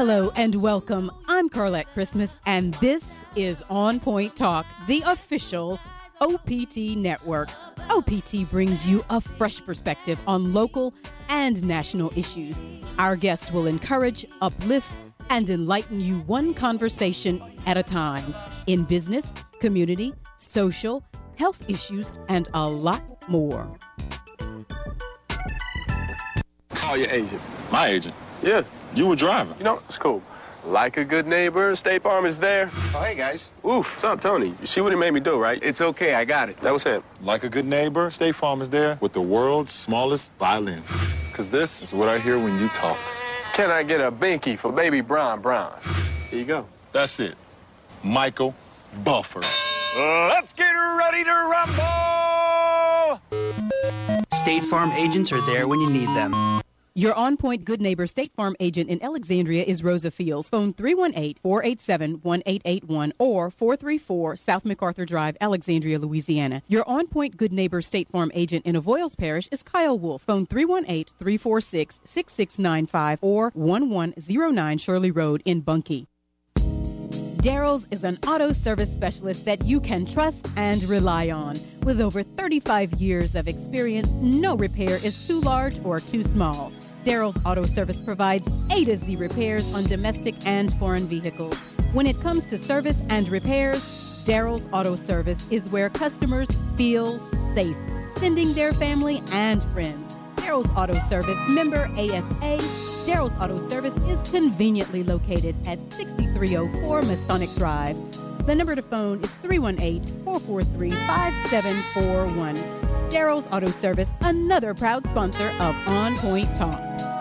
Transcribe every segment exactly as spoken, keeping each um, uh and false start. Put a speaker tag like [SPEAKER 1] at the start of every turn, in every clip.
[SPEAKER 1] Hello and welcome. I'm Carlette Christmas, and this is On Point Talk, the official O P T network. O P T brings you a fresh perspective on local and national issues. Our guest will encourage, uplift, and enlighten you one conversation at a time in business, community, social, health issues, and a lot more.
[SPEAKER 2] Call your agent.
[SPEAKER 3] My agent?
[SPEAKER 2] Yeah.
[SPEAKER 3] You were driving.
[SPEAKER 2] You know, it's cool. Like a good neighbor, State Farm is there.
[SPEAKER 4] Oh, hey, guys.
[SPEAKER 2] Oof, what's up, Tony? You see what he made me do, right?
[SPEAKER 4] It's okay, I got it.
[SPEAKER 2] That was him.
[SPEAKER 3] Like a good neighbor, State Farm is there with the world's smallest violin. Because this is what I hear when you talk.
[SPEAKER 2] Can I get a binky for baby Brown Brown? Here you go.
[SPEAKER 3] That's it. Michael Buffer.
[SPEAKER 4] Uh, let's get ready to rumble!
[SPEAKER 5] State Farm agents are there when you need them.
[SPEAKER 1] Your On Point Good Neighbor State Farm agent in Alexandria is Rosa Fields. Phone three one eight, four eight seven, one eight eight one or four three four South MacArthur Drive, Alexandria, Louisiana. Your On Point Good Neighbor State Farm agent in Avoyles Parish is Kyle Wolf. Phone three one eight, three four six, six six nine five or one one zero nine Shirley Road in Bunkie. Darrell's is an auto service specialist that you can trust and rely on. With over thirty-five years of experience, no repair is too large or too small. Darrell's Auto Service provides A to Z repairs on domestic and foreign vehicles. When it comes to service and repairs, Darrell's Auto Service is where customers feel safe, sending their family and friends. Darrell's Auto Service, member A S A. Darrell's Auto Service is conveniently located at sixty-three oh four Masonic Drive. The number to phone is three one eight, four four three, five seven four one. Darrell's Auto Service, another proud sponsor of On Point Talk.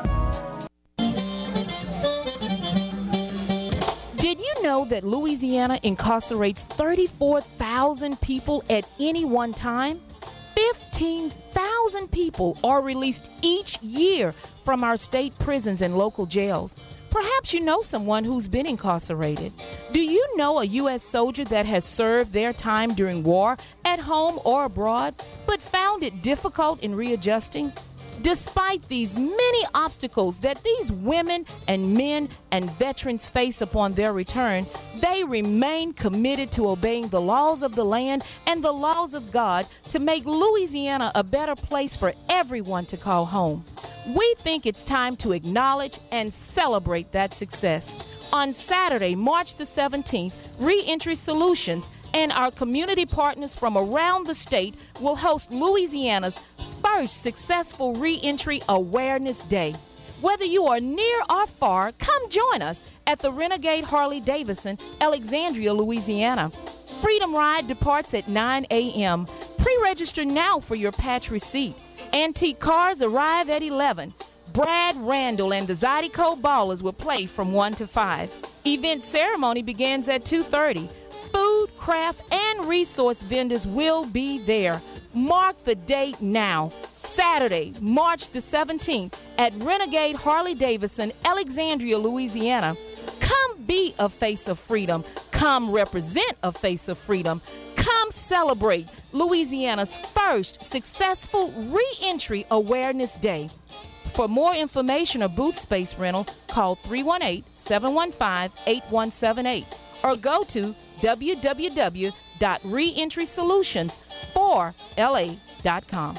[SPEAKER 6] Did you know that Louisiana incarcerates thirty-four thousand people at any one time? fifteen thousand people are released each year from our state prisons and local jails. Perhaps you know someone who's been incarcerated. Do you know a U S soldier that has served their time during war at home or abroad, but found it difficult in readjusting? Despite these many obstacles that these women and men and veterans face upon their return, they remain committed to obeying the laws of the land and the laws of God to make Louisiana a better place for everyone to call home. We think it's time to acknowledge and celebrate that success. On Saturday, March the seventeenth, Reentry Solutions and our community partners from around the state will host Louisiana's first successful Reentry Awareness Day. Whether you are near or far, come join us at the Renegade Harley-Davidson, Alexandria, Louisiana. Freedom Ride departs at nine a.m. Pre-register now for your patch receipt. Antique cars arrive at eleven. Brad Randall and the Zydeco Ballers will play from one to five. Event ceremony begins at two thirty. Food, craft, and resource vendors will be there. Mark the date now. Saturday, March the seventeenth at Renegade Harley-Davidson, Alexandria, Louisiana. Come be a face of freedom. Come represent a face of freedom. Come celebrate Louisiana's first successful Reentry Awareness Day. For more information or booth space rental, call three one eight, seven one five, eight one seven eight or go to w w w dot reentry solutions for l a dot com.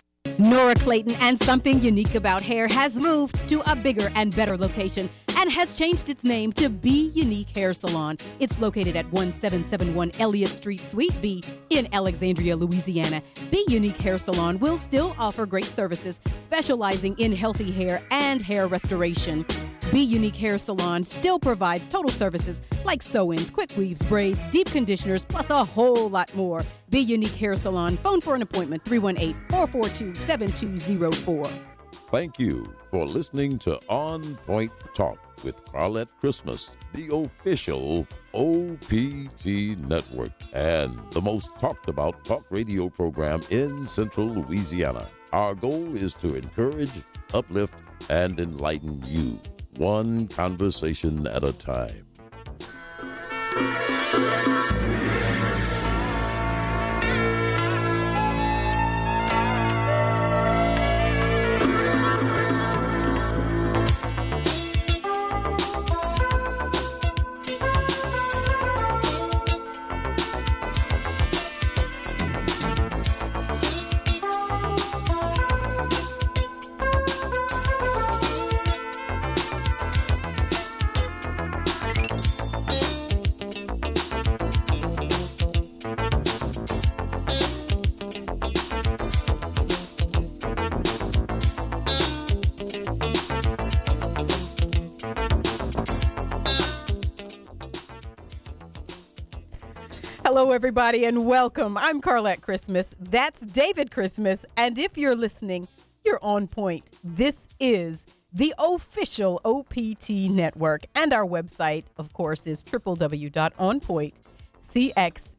[SPEAKER 1] Nora Clayton and Something Unique About Hair has moved to a bigger and better location and has changed its name to Be Unique Hair Salon. It's located at one seven seven one Elliott Street, Suite B in Alexandria, Louisiana. Be Unique Hair Salon will still offer great services, specializing in healthy hair and hair restoration. Be Unique Hair Salon still provides total services like sew-ins, quick weaves, braids, deep conditioners, plus a whole lot more. Be Unique Hair Salon. Phone for an appointment, three one eight, four four two, seven two zero four.
[SPEAKER 7] Thank you for listening to On Point Talk with Carlette Christmas, the official O P T network and the most talked about talk radio program in Central Louisiana. Our goal is to encourage, uplift, and enlighten you, one conversation at a time.
[SPEAKER 1] Hello, everybody, and welcome. I'm Carlette Christmas. That's David Christmas. And if you're listening, you're on point. This is the official O P T network. And our website, of course, is w w w dot on point c x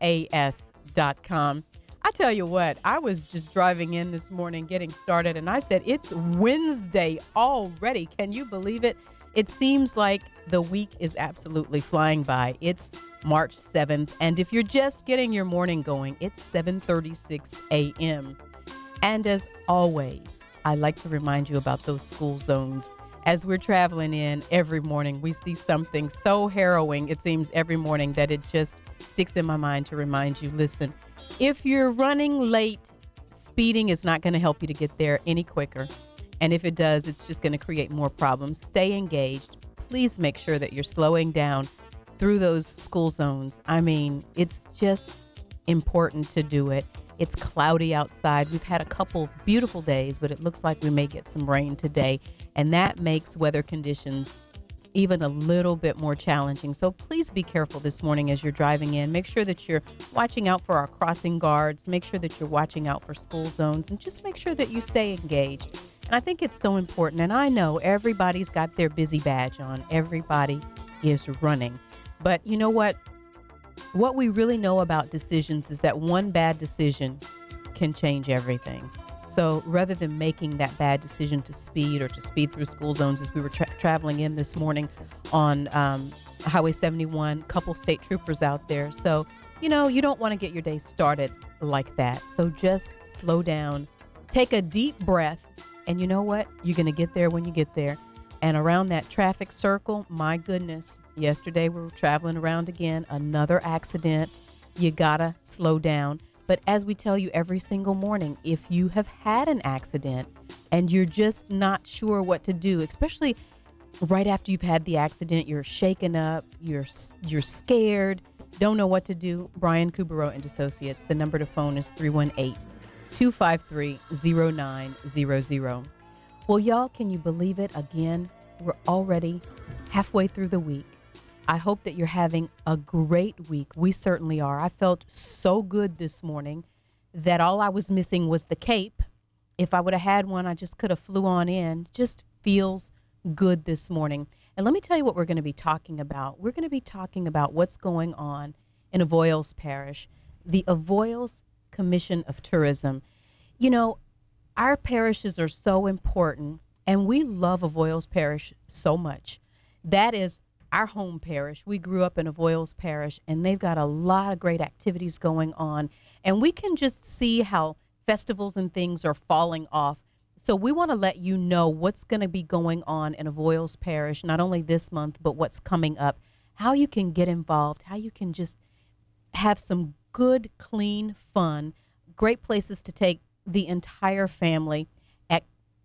[SPEAKER 1] mas dot com. I tell you what, I was just driving in this morning, getting started, and I said, it's Wednesday already. Can you believe it? It seems like the week is absolutely flying by. It's March seventh, and if you're just getting your morning going, it's seven thirty-six a.m. And as always, I like to remind you about those school zones. As we're traveling in every morning, we see something so harrowing, it seems every morning, that it just sticks in my mind to remind you, listen, if you're running late, speeding is not going to help you to get there any quicker. And if it does, it's just going to create more problems. Stay engaged. Please make sure that you're slowing down through those school zones. I mean, it's just important to do it. It's cloudy outside. We've had a couple of beautiful days, but it looks like we may get some rain today. And that makes weather conditions even a little bit more challenging. So please be careful this morning as you're driving in. Make sure that you're watching out for our crossing guards. Make sure that you're watching out for school zones, and just make sure that you stay engaged. And I think it's so important. And I know everybody's got their busy badge on. Everybody is running. But you know what? What we really know about decisions is that one bad decision can change everything. So rather than making that bad decision to speed or to speed through school zones, as we were tra- traveling in this morning on um, Highway seventy-one, couple state troopers out there. So, you know, you don't want to get your day started like that. So just slow down, take a deep breath, and you know what? You're going to get there when you get there. And around that traffic circle, my goodness, yesterday we were traveling around again, another accident. You gotta slow down. But as we tell you every single morning, if you have had an accident and you're just not sure what to do, especially right after you've had the accident, you're shaken up, you're you're scared, don't know what to do, Brian Kubero and Associates. The number to phone is three one eight, two five three, zero nine zero zero. Well, y'all, can you believe it? Again, we're already halfway through the week. I hope that you're having a great week. We certainly are. I felt so good this morning that all I was missing was the cape. If I would have had one, I just could have flew on in. Just feels good this morning. And let me tell you what we're going to be talking about. We're going to be talking about what's going on in Avoyelles Parish, the Avoyelles Commission of Tourism. You know, our parishes are so important, and we love Avoyelles Parish so much. That is our home parish. We grew up in Avoyelles Parish, and they've got a lot of great activities going on. And we can just see how festivals and things are falling off. So we want to let you know what's going to be going on in Avoyelles Parish, not only this month, but what's coming up, how you can get involved, how you can just have some good, clean fun, great places to take the entire family at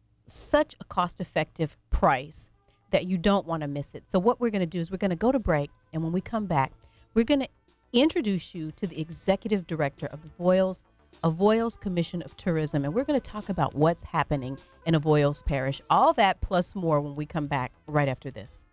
[SPEAKER 1] such a cost-effective price that you don't want to miss it. So what we're going to do is we're going to go to break, and when we come back, we're going to introduce you to the executive director of the Avoyelles, Avoyelles Commission of Tourism, and we're going to talk about what's happening in Avoyelles Parish. All that plus more when we come back right after this.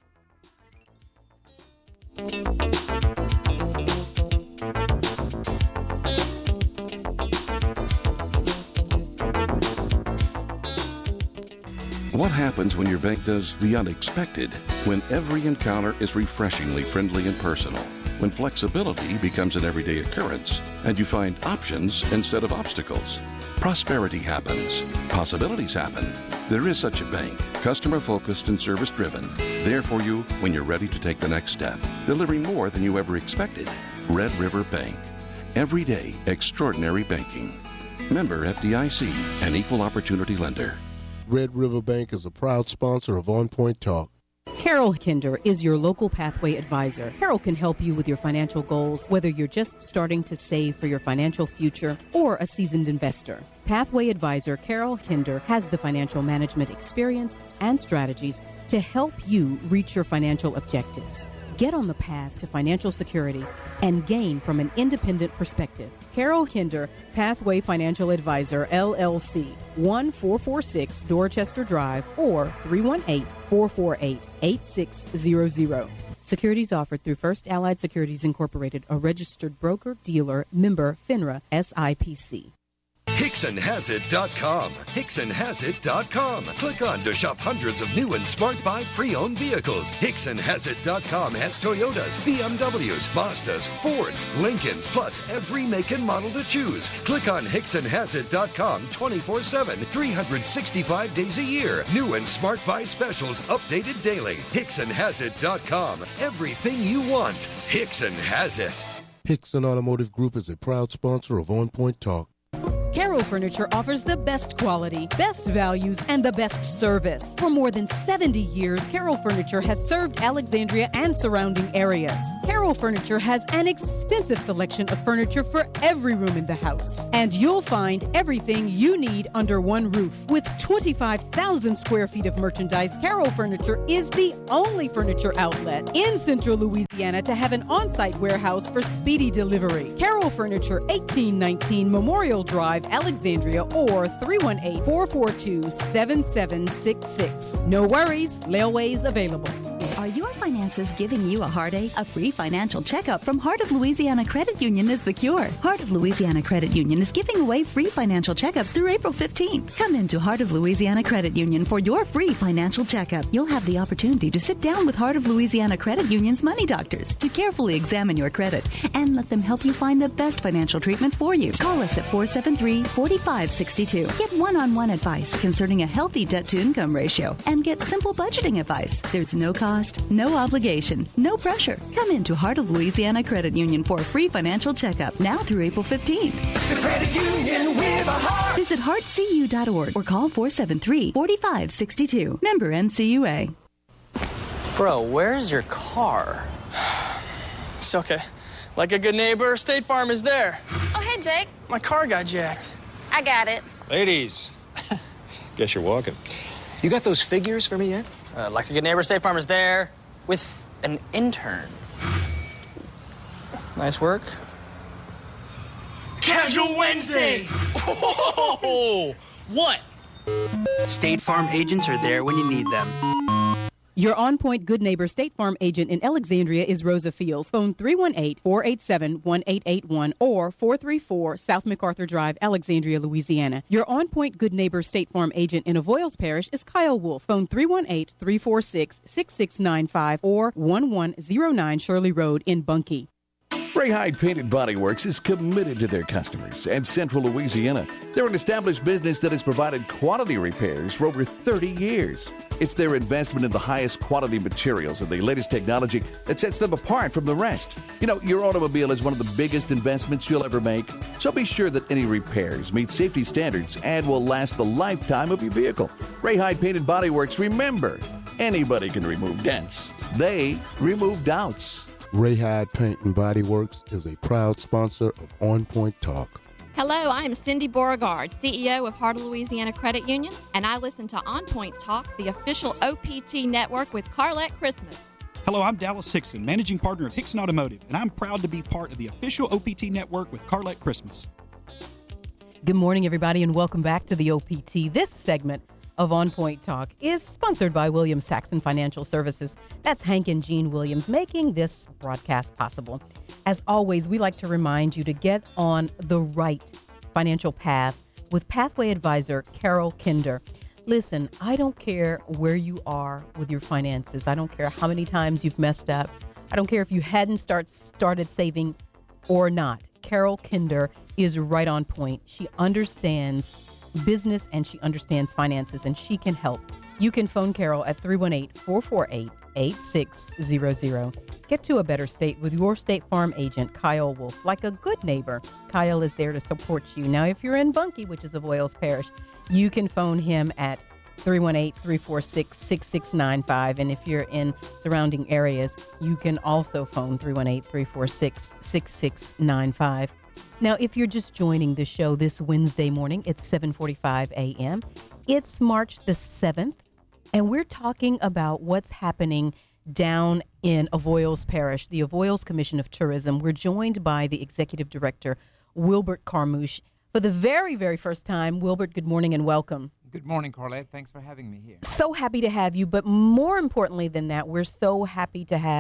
[SPEAKER 8] What happens when your bank does the unexpected? When every encounter is refreshingly friendly and personal? When flexibility becomes an everyday occurrence and you find options instead of obstacles? Prosperity happens. Possibilities happen. There is such a bank, customer-focused and service-driven, there for you when you're ready to take the next step, delivering more than you ever expected. Red River Bank. Everyday extraordinary banking. Member F D I C, an equal opportunity lender.
[SPEAKER 9] Red River Bank is a proud sponsor of On Point Talk.
[SPEAKER 1] Carol Kinder is your local Pathway advisor. Carol can help you with your financial goals, whether you're just starting to save for your financial future or a seasoned investor. Pathway advisor Carol Kinder has the financial management experience and strategies to help you reach your financial objectives. Get on the path to financial security and gain from an independent perspective. Carol Kinder, Pathway Financial Advisor, L L C, one four four six Dorchester Drive, or three one eight, four four eight, eight six zero zero. Securities offered through First Allied Securities Incorporated, a registered broker, dealer, member, FINRA, S I P C.
[SPEAKER 10] Hickson Has It dot com. Hickson Has It dot com. Click on to shop hundreds of new and Smart Buy pre-owned vehicles. Hickson Has It dot com has Toyotas, B M Ws, Mazdas, Fords, Lincolns, plus every make and model to choose. Click on Hickson Has It dot com twenty-four seven, three hundred sixty-five days a year. New and Smart Buy specials updated daily. Hickson Has It dot com. Everything you want. Hickson has it.
[SPEAKER 9] Hickson Automotive Group is a proud sponsor of On Point Talk.
[SPEAKER 1] Carroll Furniture offers the best quality, best values, and the best service. For more than seventy years, Carroll Furniture has served Alexandria and surrounding areas. Carroll Furniture has an extensive selection of furniture for every room in the house. And you'll find everything you need under one roof. With twenty-five thousand square feet of merchandise, Carroll Furniture is the only furniture outlet in Central Louisiana to have an on-site warehouse for speedy delivery. Carroll Furniture, eighteen nineteen Memorial Drive, Alexandria, or three one eight, four four two, seven seven six six. No worries, layaway's available.
[SPEAKER 11] Are your finances giving you a heartache? A free financial checkup from Heart of Louisiana Credit Union is the cure. Heart of Louisiana Credit Union is giving away free financial checkups through April fifteenth. Come into Heart of Louisiana Credit Union for your free financial checkup. You'll have the opportunity to sit down with Heart of Louisiana Credit Union's money doctors to carefully examine your credit and let them help you find the best financial treatment for you. Call us at four seven three, four five six two. Get one-on-one advice concerning a healthy debt-to-income ratio and get simple budgeting advice. There's no cost, no obligation, no pressure. Come into Heart of Louisiana Credit Union for a free financial checkup now through April fifteenth.
[SPEAKER 12] The credit union with a heart.
[SPEAKER 11] Visit heart c u dot org or call four seven three, four five six two. Member N C U A.
[SPEAKER 13] Bro, where's your car?
[SPEAKER 14] It's okay. Like a good neighbor, State Farm is there.
[SPEAKER 15] Oh, hey, Jake.
[SPEAKER 14] My car got jacked.
[SPEAKER 15] I got it.
[SPEAKER 16] Ladies, guess you're walking. You got those figures for me yet?
[SPEAKER 13] Uh, like a good neighbor, State Farm is there with an intern. Nice work.
[SPEAKER 4] Casual Wednesdays! Whoa! What?
[SPEAKER 5] State Farm agents are there when you need them.
[SPEAKER 1] Your on-point good neighbor State Farm agent in Alexandria is Rosa Fields. Phone three one eight, four eight seven, one eight eight one or four three four South MacArthur Drive, Alexandria, Louisiana. Your on-point good neighbor State Farm agent in Avoyles Parish is Kyle Wolf. Phone three one eight, three four six, six six nine five or one one zero nine Shirley Road in Bunkie.
[SPEAKER 17] Ray Hyde Paint and Body Works is committed to their customers and Central Louisiana. They're an established business that has provided quality repairs for over thirty years. It's their investment in the highest quality materials and the latest technology that sets them apart from the rest. You know, your automobile is one of the biggest investments you'll ever make, so be sure that any repairs meet safety standards and will last the lifetime of your vehicle. Ray Hyde Paint and Body Works, remember, anybody can remove dents. They remove doubts.
[SPEAKER 9] Ray Hyde Paint and Body Works is a proud sponsor of On Point Talk.
[SPEAKER 18] Hello, I am Cindy Beauregard, C E O of Heart of Louisiana Credit Union, and I listen to On Point Talk, the official O P T network with Carlette Christmas.
[SPEAKER 19] Hello, I'm Dallas Hickson, managing partner of Hickson Automotive, and I'm proud to be part of the official O P T network with Carlette Christmas.
[SPEAKER 1] Good morning, everybody, and welcome back to the O P T. This segment of On Point Talk is sponsored by Williams Tax and Financial Services. That's Hank and Jean Williams making this broadcast possible. As always, we like to remind you to get on the right financial path with Pathway Advisor Carol Kinder. Listen, I don't care where you are with your finances. I don't care how many times you've messed up. I don't care if you hadn't start, started saving or not. Carol Kinder is right on point. She understands business and she understands finances, and she can help. You can phone Carol at three one eight, four four eight, eight six zero zero. Get to a better state with your State Farm agent, Kyle Wolf. Like a good neighbor, Kyle is there to support you. Now, if you're in Bunkie, which is Avoyles Parish, you can phone him at three one eight, three four six, six six nine five. And if you're in surrounding areas, you can also phone three one eight, three four six, six six nine five. Now, if you're just joining the show this Wednesday morning, it's seven forty-five a.m. It's March the seventh, and we're talking about what's happening down in Avoyles Parish, the Avoyles Commission of Tourism. We're joined by the Executive Director, Wilbert Carmouche. For the very, very first time, Wilbert, good morning and welcome.
[SPEAKER 20] Good morning, Carlette. Thanks for having me here.
[SPEAKER 1] So happy to have you, but more importantly than that, we're so happy to have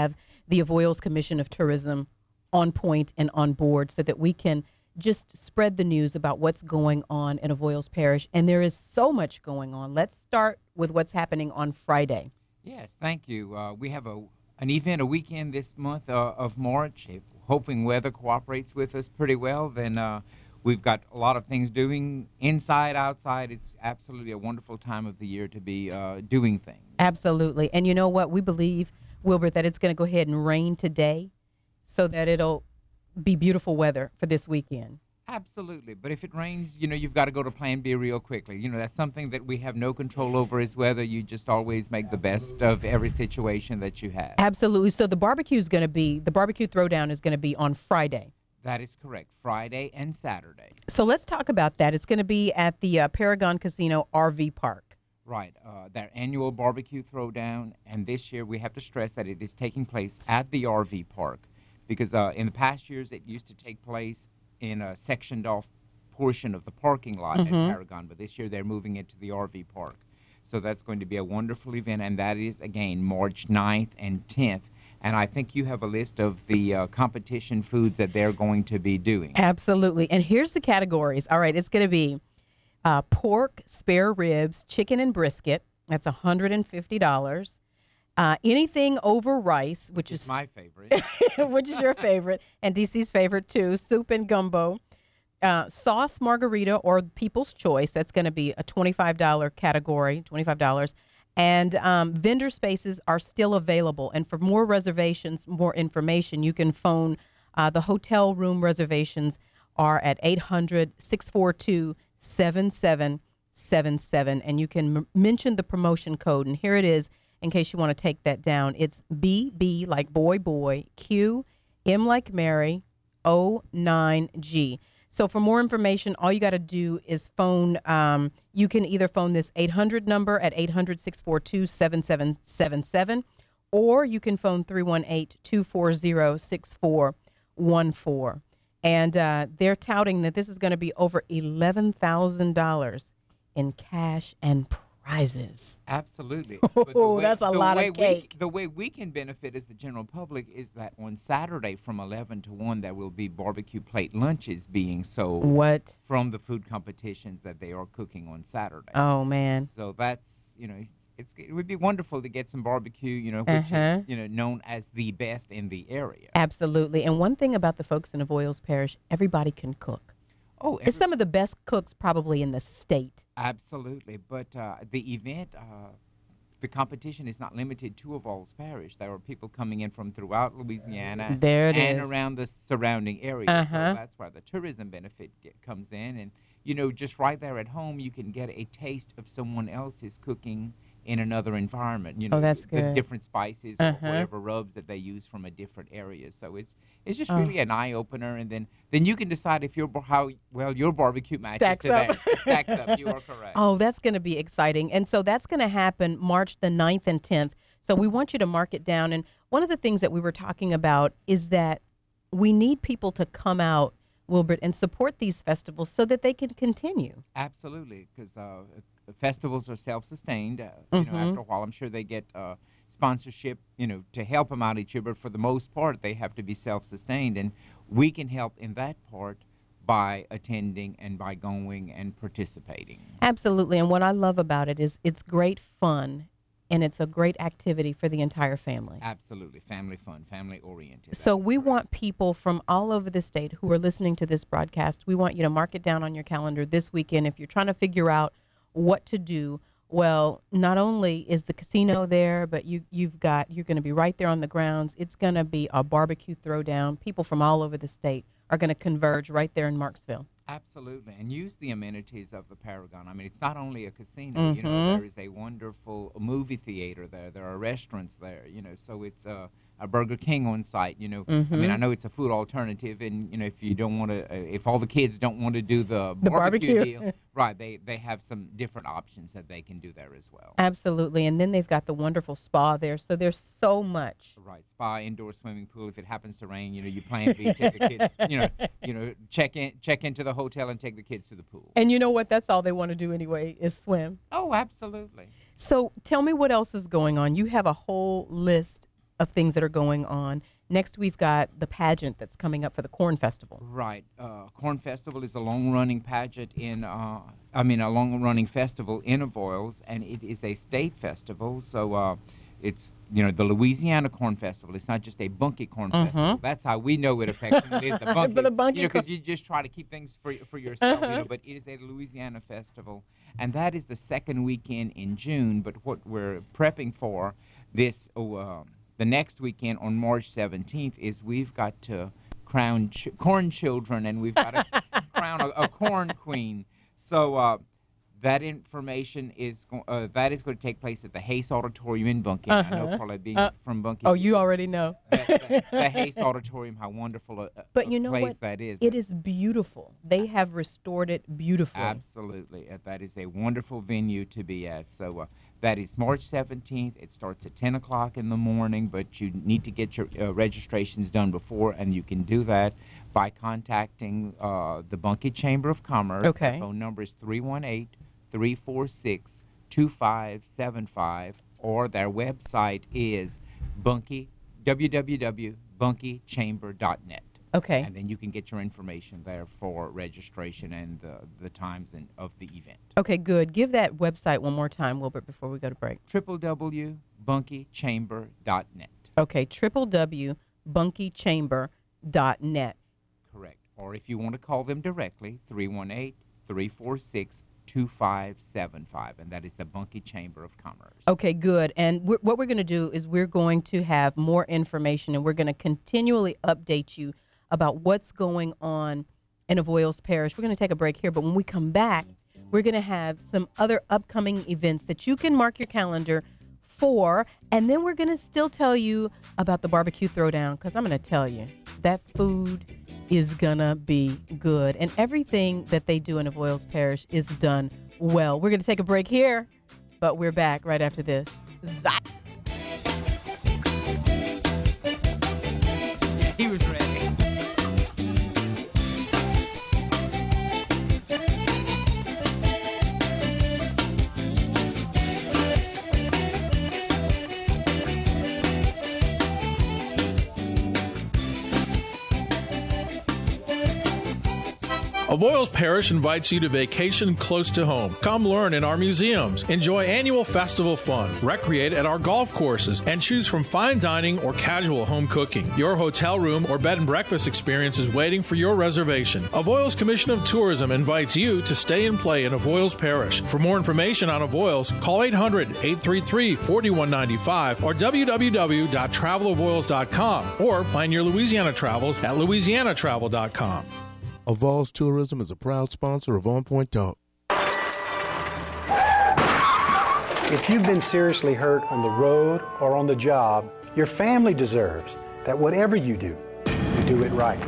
[SPEAKER 1] the Avoyelles Commission of Tourism on point and on board so that we can just spread the news about what's going on in Avoyelles Parish. And there is so much going on. Let's start with what's happening on Friday.
[SPEAKER 15] Yes, thank you. Uh, we have a an event, a weekend this month uh, of March. If, hoping weather cooperates with us pretty well, then uh, we've got a lot of things doing inside, outside. It's absolutely a wonderful time of the year to be uh, doing things.
[SPEAKER 1] Absolutely. And you know what? We believe, Wilbert, that it's going to go ahead and rain today so that it'll be beautiful weather for this weekend.
[SPEAKER 15] Absolutely. But if it rains, you know, you've got to go to Plan B real quickly. You know, that's something that we have no control over is weather. You just always make the best of every situation that you have.
[SPEAKER 1] Absolutely. So the barbecue is going to be, the barbecue throwdown is going to be on Friday.
[SPEAKER 15] That is correct. Friday and Saturday.
[SPEAKER 1] So let's talk about that. It's going to be at the uh, Paragon Casino R V Park.
[SPEAKER 15] Right. Uh, their annual barbecue throwdown. And this year we have to stress that it is taking place at the R V Park. Because uh, in the past years it used to take place in a sectioned off portion of the parking lot mm-hmm. at Paragon, but this year they're moving it to the R V Park. So that's going to be a wonderful event, and that is, again, March ninth and tenth. And I think you have a list of the uh, competition foods that they're going to be doing.
[SPEAKER 1] Absolutely. And here's the categories. All right, it's going to be uh, pork, spare ribs, chicken and brisket. That's one hundred fifty dollars. Uh, anything over rice, which, which is,
[SPEAKER 15] is my favorite,
[SPEAKER 1] which is your favorite, and D C's favorite too, soup and gumbo, uh, sauce margarita or People's Choice. That's going to be a twenty-five dollars category, twenty-five dollars. And um, vendor spaces are still available. And for more reservations, more information, you can phone uh, the hotel room reservations are at eight hundred, six four two, seven seven seven seven. And you can m- mention the promotion code. And here it is. In case you want to take that down, it's B B like boy, boy, Q, M like Mary, O nine G. So for more information, all you got to do is phone. Um, you can either phone this eight hundred number at eight hundred, six four two, seven seven seven seven, or you can phone three one eight, two four zero, six four one four. And uh, they're touting that this is going to be over eleven thousand dollars in cash and prizes.
[SPEAKER 15] Absolutely.
[SPEAKER 1] Oh, way, that's a lot of cake.
[SPEAKER 15] We, the way we can benefit as the general public is that on Saturday from eleven to one, there will be barbecue plate lunches being sold.
[SPEAKER 1] What?
[SPEAKER 15] From the food competitions that they are cooking on Saturday.
[SPEAKER 1] Oh, man.
[SPEAKER 15] So that's, you know, it's, it would be wonderful to get some barbecue, you know, which
[SPEAKER 1] uh-huh.
[SPEAKER 15] is, you know, known as the best in the area.
[SPEAKER 1] Absolutely. And one thing about the folks in Avoyelles Parish, everybody can cook.
[SPEAKER 15] Oh,
[SPEAKER 1] every- it's some of the best cooks probably in the state.
[SPEAKER 15] Absolutely. But uh, the event, uh, the competition is not limited to Avoyelles Parish. There are people coming in from throughout Louisiana
[SPEAKER 1] there it
[SPEAKER 15] and
[SPEAKER 1] is.
[SPEAKER 15] around the surrounding areas.
[SPEAKER 1] Uh-huh.
[SPEAKER 15] So that's where the tourism benefit get, comes in. And, you know, just right there at home, you can get a taste of someone else's cooking in another environment. You know,
[SPEAKER 1] oh, that's
[SPEAKER 15] the
[SPEAKER 1] good.
[SPEAKER 15] different spices
[SPEAKER 1] uh-huh.
[SPEAKER 15] or whatever rubs that they use from a different area. So it's it's just
[SPEAKER 1] oh.
[SPEAKER 15] really an eye opener, and then then you can decide if your how well your barbecue matches
[SPEAKER 1] Stacks
[SPEAKER 15] to
[SPEAKER 1] up.
[SPEAKER 15] that. Stacks up. You are correct.
[SPEAKER 1] Oh, that's going to be exciting. And so that's going to happen March the ninth and tenth. So we want you to mark it down. And one of the things that we were talking about is that we need people to come out, Wilbert, and support these festivals so that they can continue.
[SPEAKER 15] Absolutely, because uh, festivals are self-sustained. Uh,
[SPEAKER 1] mm-hmm.
[SPEAKER 15] You know, after a while, I'm sure they get uh, sponsorship, you know, to help them out each year. But for the most part, they have to be self-sustained, and we can help in that part by attending and by going and participating.
[SPEAKER 1] Absolutely, and what I love about it is it's great fun. And it's a great activity for the entire family.
[SPEAKER 15] Absolutely. Family fun, family oriented.
[SPEAKER 1] So we correct. want people from all over the state who are listening to this broadcast, we want you to mark it down on your calendar this weekend. If you're trying to figure out what to do, well, not only is the casino there, but you, you've got, you're going to be right there on the grounds. It's going to be a barbecue throwdown. People from all over the state are going to converge right there in Marksville.
[SPEAKER 15] Absolutely, and use the amenities of the Paragon. I mean, it's not only a casino.
[SPEAKER 1] Mm-hmm.
[SPEAKER 15] You know, there is a wonderful movie theater there. There are restaurants there. You know, so it's a, a Burger King on site. You know,
[SPEAKER 1] mm-hmm.
[SPEAKER 15] I mean, I know it's a food alternative, and you know, if you don't want to, uh, if all the kids don't want to do the,
[SPEAKER 1] the
[SPEAKER 15] barbecue,
[SPEAKER 1] barbecue
[SPEAKER 15] deal, right? They they have some different options that they can do there as well.
[SPEAKER 1] Absolutely, and then they've got the wonderful spa there. So there's so much.
[SPEAKER 15] Right, spa, indoor swimming pool. If it happens to rain, you know, you plan B, take the kids. You know, you know, check in, check into the hotel and take the kids to the pool.
[SPEAKER 1] And you know what? That's all they want to do anyway is swim.
[SPEAKER 15] Oh, absolutely.
[SPEAKER 1] So tell me what else is going on. You have a whole list of things that are going on. Next, we've got the pageant that's coming up for the Corn Festival.
[SPEAKER 15] Right. Uh, Corn Festival is a long-running pageant in, uh, I mean, a long-running festival in Avoyelles, and it is a state festival. So uh, it's, you know, the Louisiana Corn Festival. It's not just a Bunkie Corn
[SPEAKER 1] Mhm.
[SPEAKER 15] Festival. That's how we know it affectionately is the Bunkie.
[SPEAKER 1] For the Bunkie
[SPEAKER 15] you know, because
[SPEAKER 1] Corn-
[SPEAKER 15] you just try to keep things for for yourself,
[SPEAKER 1] Uh-huh.
[SPEAKER 15] you know. But it is a Louisiana festival, and that is the second weekend in June. But what we're prepping for this. Oh, uh, The next weekend on March seventeenth is we've got to crown ch- corn children, and we've got to crown a, a corn queen. So uh, that information is go- uh, that is going to take place at the Hayes Auditorium in Bunkie. And I know,
[SPEAKER 1] Uh-huh.
[SPEAKER 15] Carla, being
[SPEAKER 1] Uh,
[SPEAKER 15] from Bunkie.
[SPEAKER 1] Oh, you already know.
[SPEAKER 15] the, the Hayes Auditorium, how wonderful a, a
[SPEAKER 1] But you know
[SPEAKER 15] place
[SPEAKER 1] what?
[SPEAKER 15] that is.
[SPEAKER 1] It is beautiful. They have restored it beautifully.
[SPEAKER 15] Absolutely. Uh, That is a wonderful venue to be at. So uh, that is March seventeenth. It starts at ten o'clock in the morning, but you need to get your uh, registrations done before, and you can do that by contacting uh, the Bunkie Chamber of Commerce.
[SPEAKER 1] Okay.
[SPEAKER 15] The phone number is three one eight, three four six, two five seven five, or their website is Bunkie, w w w dot bunkie chamber dot net.
[SPEAKER 1] Okay.
[SPEAKER 15] And then you can get your information there for registration and the, the times and of the event.
[SPEAKER 1] Okay, good. Give that website one more time, Wilbert, before we go to break.
[SPEAKER 15] w w w dot bunkie chamber dot net.
[SPEAKER 1] Okay, w w w dot bunkie chamber dot net.
[SPEAKER 15] Correct. Or if you want to call them directly, three one eight, three four six, two five seven five, and that is the Bunkie Chamber of Commerce.
[SPEAKER 1] Okay, good. And we're, what we're going to do is we're going to have more information, and we're going to continually update you about what's going on in Avoyelles Parish. We're going to take a break here, but when we come back, we're going to have some other upcoming events that you can mark your calendar for, and then we're going to still tell you about the barbecue throwdown, because I'm going to tell you, that food is going to be good, and everything that they do in Avoyelles Parish is done well. We're going to take a break here, but we're back right after this. Zap.
[SPEAKER 15] He was ready.
[SPEAKER 20] Avoyelles Parish invites you to vacation close to home. Come learn in our museums, enjoy annual festival fun, recreate at our golf courses, and choose from fine dining or casual home cooking. Your hotel room or bed and breakfast experience is waiting for your reservation. Avoyelles Commission of Tourism invites you to stay and play in Avoyelles Parish. For more information on Avoyelles, call eight hundred, eight three three, four one nine five or w w w dot travel avoyelles dot com or plan your Louisiana travels at louisiana travel dot com.
[SPEAKER 9] Avoyelles Tourism is a proud sponsor of On Point Talk.
[SPEAKER 21] If you've been seriously hurt on the road or on the job, your family deserves that whatever you do, you do it right.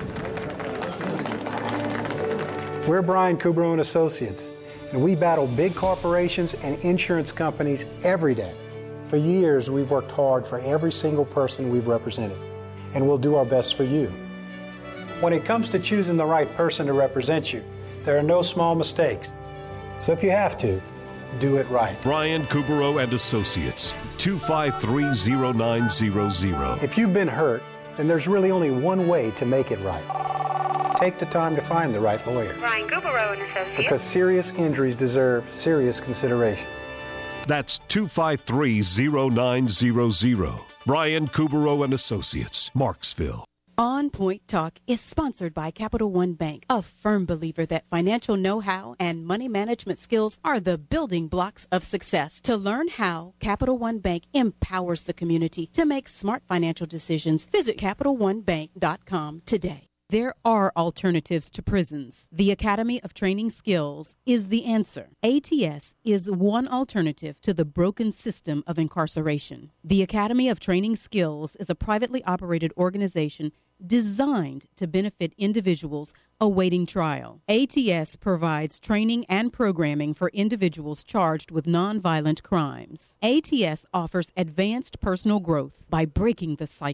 [SPEAKER 21] We're Brian Kubro and Associates, and we battle big corporations and insurance companies every day. For years, we've worked hard for every single person we've represented, and we'll do our best for you. When it comes to choosing the right person to represent you, there are no small mistakes. So if you have to, do it right.
[SPEAKER 22] Brian Kubero and Associates, two five three, zero nine zero zero.
[SPEAKER 21] If you've been hurt, then there's really only one way to make it right. Take the time to find the right lawyer.
[SPEAKER 23] Brian Kubero and Associates.
[SPEAKER 21] Because serious injuries deserve serious consideration.
[SPEAKER 22] That's two five three, zero nine zero zero. Brian Kubero and Associates, Marksville.
[SPEAKER 1] On Point Talk is sponsored by Capital One Bank, a firm believer that financial know-how and money management skills are the building blocks of success. To learn how Capital One Bank empowers the community to make smart financial decisions, visit capital one bank dot com today. There are alternatives to prisons. The Academy of Training Skills is the answer. A T S is one alternative to the broken system of incarceration. The Academy of Training Skills is a privately operated organization designed to benefit individuals awaiting trial. A T S provides training and programming for individuals charged with nonviolent crimes. A T S offers advanced personal growth by breaking the cycle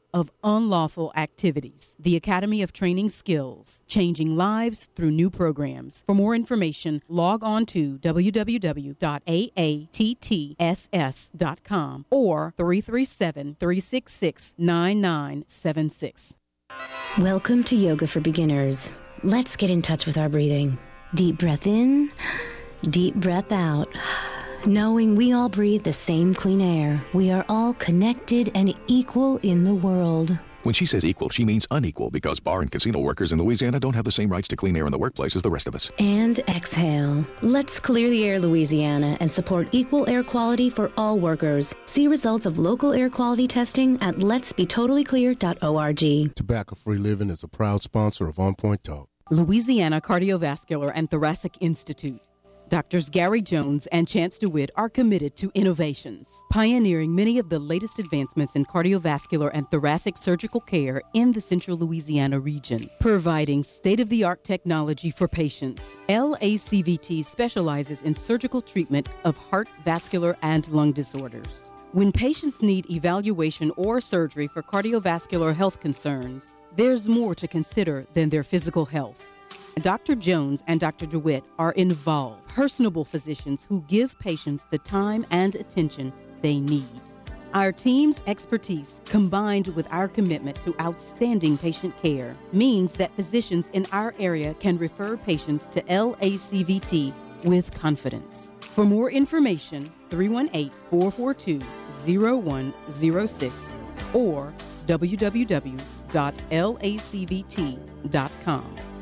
[SPEAKER 1] of unlawful activities. The Academy of Training Skills, changing lives through new programs. For more information, log on to w w w dot a a t t s s dot com or three three seven, three six six, nine nine seven six.
[SPEAKER 2] Welcome to Yoga for Beginners. Let's get in touch with our breathing. Deep breath in, deep breath out. Knowing we all breathe the same clean air, we are all connected and equal in the world.
[SPEAKER 3] When she says equal, she means unequal, because bar and casino workers in Louisiana don't have the same rights to clean air in the workplace as the rest of us.
[SPEAKER 2] And exhale. Let's clear the air, Louisiana, and support equal air quality for all workers. See results of local air quality testing at lets be totally clear dot org.
[SPEAKER 9] Tobacco-free living is a proud sponsor of On Point Talk.
[SPEAKER 1] Louisiana Cardiovascular and Thoracic Institute. Doctors Gary Jones and Chance DeWitt are committed to innovations, pioneering many of the latest advancements in cardiovascular and thoracic surgical care in the central Louisiana region, providing state-of-the-art technology for patients. L A C V T specializes in surgical treatment of heart, vascular, and lung disorders. When patients need evaluation or surgery for cardiovascular health concerns, there's more to consider than their physical health. Doctor Jones and Doctor DeWitt are involved, personable physicians who give patients the time and attention they need. Our team's expertise, combined with our commitment to outstanding patient care, means that physicians in our area can refer patients to L A C V T with confidence. For more information, three one eight, four four two, zero one zero six or w w w dot l a c v t dot com.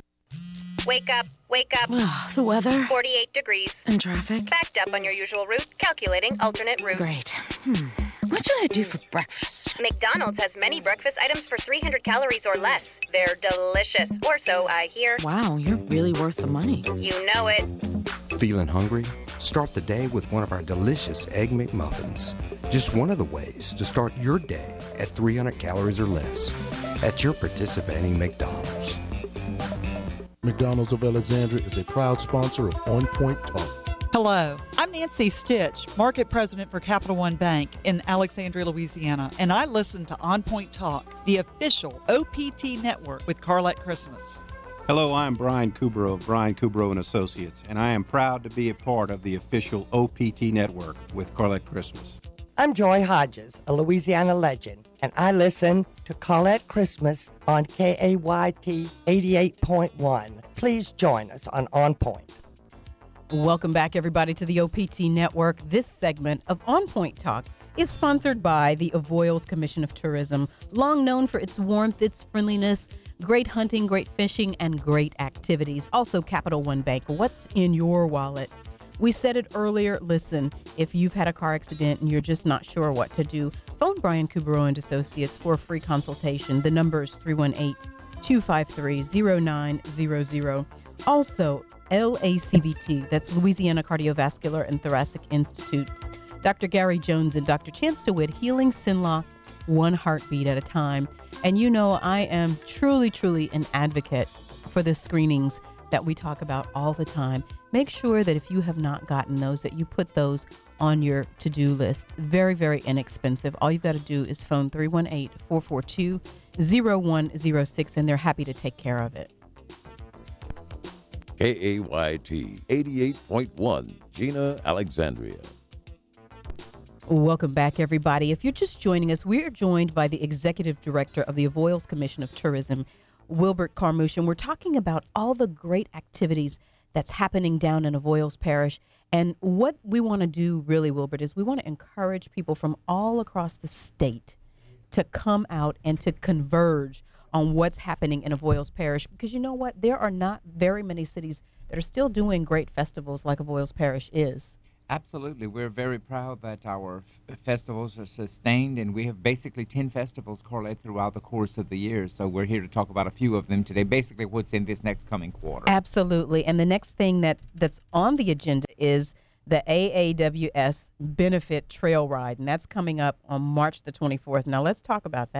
[SPEAKER 23] Wake up, wake up.
[SPEAKER 6] The weather.
[SPEAKER 23] forty-eight degrees.
[SPEAKER 6] And traffic.
[SPEAKER 23] Backed up on your usual route, calculating alternate route.
[SPEAKER 6] Great. Hmm. What should I do for breakfast?
[SPEAKER 23] McDonald's has many breakfast items for three hundred calories or less. They're delicious, or so I hear.
[SPEAKER 6] Wow, you're really worth the money.
[SPEAKER 23] You know it.
[SPEAKER 24] Feeling hungry? Start the day with one of our delicious Egg McMuffins. Just one of the ways to start your day at three hundred calories or less at your participating McDonald's.
[SPEAKER 9] McDonald's of Alexandria is a proud sponsor of On Point Talk.
[SPEAKER 25] Hello, I'm Nancy Stitch, Market President for Capital One Bank in Alexandria, Louisiana, and I listen to On Point Talk, the official O P T network with Carlette Christmas.
[SPEAKER 26] Hello, I'm Brian Kubro of Brian Kubro and Associates, and I am proud to be a part of the official O P T network with Carlette Christmas.
[SPEAKER 27] I'm Joy Hodges, a Louisiana legend, and I listen to Carlette Christmas on K A Y T eighty-eight point one. Please join us on On Point.
[SPEAKER 1] Welcome back, everybody, to the O P T Network. This segment of On Point Talk is sponsored by the Avoyelles Commission of Tourism, long known for its warmth, its friendliness, great hunting, great fishing, and great activities. Also, Capital One Bank. What's in your wallet? We said it earlier. Listen, if you've had a car accident and you're just not sure what to do, phone Brian Kubro and Associates for a free consultation. The number is three one eight, two five three, zero nine zero zero. Also, L A C V T, that's Louisiana Cardiovascular and Thoracic Institutes. Doctor Gary Jones and Doctor Chance DeWitt, healing Sinlaw one heartbeat at a time. And you know, I am truly, truly an advocate for the screenings that we talk about all the time. Make sure that if you have not gotten those, that you put those on your to-do list. Very, very inexpensive. All you've got to do is phone three one eight, four four two, zero one zero six, and they're happy to take care of it.
[SPEAKER 7] K A Y T eighty-eight point one, Gina, Alexandria.
[SPEAKER 1] Welcome back, everybody. If you're just joining us, we are joined by the Executive Director of the Avoyelles Commission of Tourism, Wilbert Carmouche, and we're talking about all the great activities that's happening down in Avoyelles Parish. And what we want to do really, Wilbert, is we want to encourage people from all across the state to come out and to converge on what's happening in Avoyelles Parish. Because you know what? There are not very many cities that are still doing great festivals like Avoyelles Parish is.
[SPEAKER 15] Absolutely. We're very proud that our f- festivals are sustained, and we have basically ten festivals, Carlette, throughout the course of the year. So we're here to talk about a few of them today, basically what's in this next coming quarter.
[SPEAKER 1] Absolutely. And the next thing that, that's on the agenda is the A A W S Benefit Trail Ride, and that's coming up on March the twenty-fourth. Now, let's talk about that.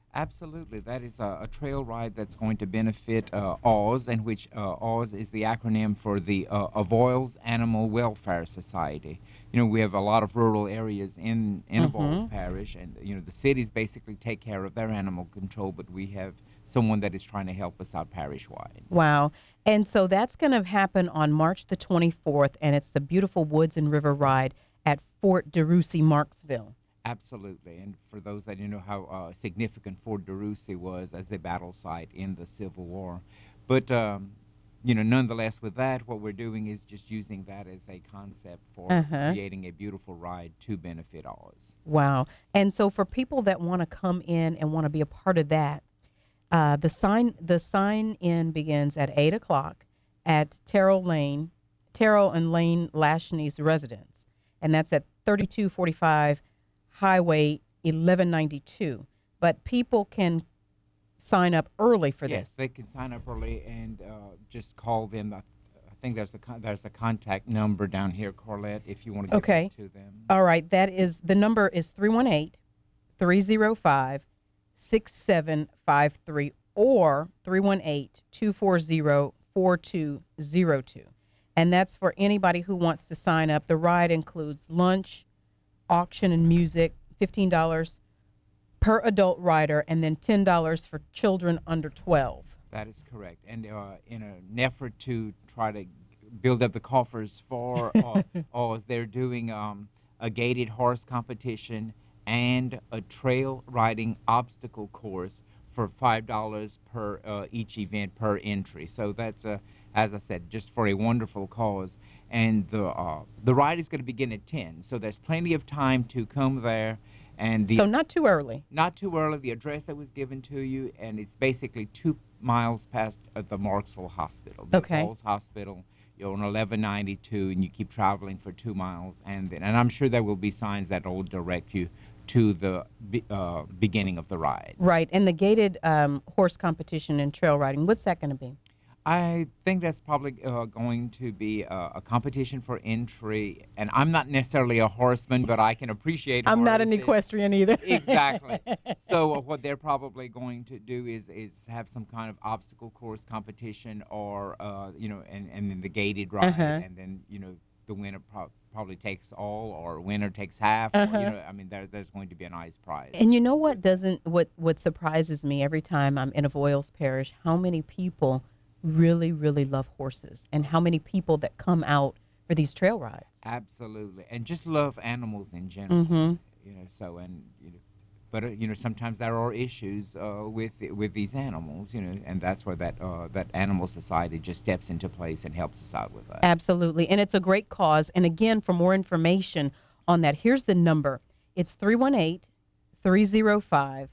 [SPEAKER 15] Absolutely. That is a, a trail ride that's going to benefit uh, Oz, and which uh, Oz is the acronym for the uh, Avoyelles Animal Welfare Society. You know, we have a lot of rural areas in, in
[SPEAKER 1] Mhm.
[SPEAKER 15] Avoyelles Parish, and, you know, the cities basically take care of their animal control, but we have someone that is trying to help us out parish-wide.
[SPEAKER 1] Wow. And so that's going to happen on March the twenty-fourth, and it's the beautiful Woods and River Ride at Fort DeRussy, Marksville.
[SPEAKER 15] Absolutely, and for those that you know how uh, significant Fort DeRussy was as a battle site in the Civil War, but um, you know, nonetheless, with that, what we're doing is just using that as a concept for
[SPEAKER 1] Uh-huh.
[SPEAKER 15] creating a beautiful ride to benefit Oz.
[SPEAKER 1] Wow. And so for people that want to come in and want to be a part of that, uh, the sign the sign in begins at eight o'clock at Terrell Lane, Terrell and Lane Lashney's residence, and that's at thirty-two forty-five Highway eleven ninety-two. But people can sign up early for
[SPEAKER 15] Yes,
[SPEAKER 1] this.
[SPEAKER 15] they can sign up early and uh, just call them. I, I think there's a con- there's a contact number down here, Carlette, if you want to give
[SPEAKER 1] Okay.
[SPEAKER 15] it to them.
[SPEAKER 1] All right. That is the number is three one eight, three oh five, six seven five three or three one eight, two four zero, four two zero two. And that's for anybody who wants to sign up. The ride includes lunch, auction and music, fifteen dollars per adult rider, and then ten dollars for children under twelve.
[SPEAKER 15] That is correct. And uh, in an effort to try to build up the coffers for uh, Oz, they're doing um, a gated horse competition and a trail riding obstacle course for five dollars per uh, each event per entry. So that's, uh, as I said, just for a wonderful cause. And the uh, the ride is going to begin at ten, so there's plenty of time to come there. And the,
[SPEAKER 1] So not too early.
[SPEAKER 15] Not too early. The address that was given to you, and it's basically two miles past uh, the Marksville Hospital. The
[SPEAKER 1] Okay.
[SPEAKER 15] Falls Hospital. You're on eleven ninety-two, and you keep traveling for two miles, and then, and I'm sure there will be signs that will direct you to the be, uh, beginning of the ride.
[SPEAKER 1] Right. And the gated um, horse competition and trail riding, what's that going to be?
[SPEAKER 15] I think that's probably uh, going to be uh, a competition for entry, and I'm not necessarily a horseman, but I can appreciate.
[SPEAKER 1] I'm not an
[SPEAKER 15] horses.
[SPEAKER 1] equestrian either.
[SPEAKER 15] Exactly. So uh, what they're probably going to do is is have some kind of obstacle course competition, or uh, you know, and and then the gated ride,
[SPEAKER 1] Uh-huh.
[SPEAKER 15] and then you know the winner pro- probably takes all, or winner takes half.
[SPEAKER 1] Uh-huh.
[SPEAKER 15] Or, you know, I mean, there, there's going to be a nice prize.
[SPEAKER 1] And you know what doesn't what what surprises me every time I'm in Avoyelles Parish, how many people really really love horses, and how many people that come out for these trail rides.
[SPEAKER 15] Absolutely, and just love animals in general.
[SPEAKER 1] Mhm.
[SPEAKER 15] You know, so and you know, but uh, you know, sometimes there are issues uh, with with these animals. You know, and that's where that uh, that animal society just steps into place and helps us out with that.
[SPEAKER 1] Absolutely. And it's a great cause. And again, for more information on that, here's the number. It's three one eight, three oh five,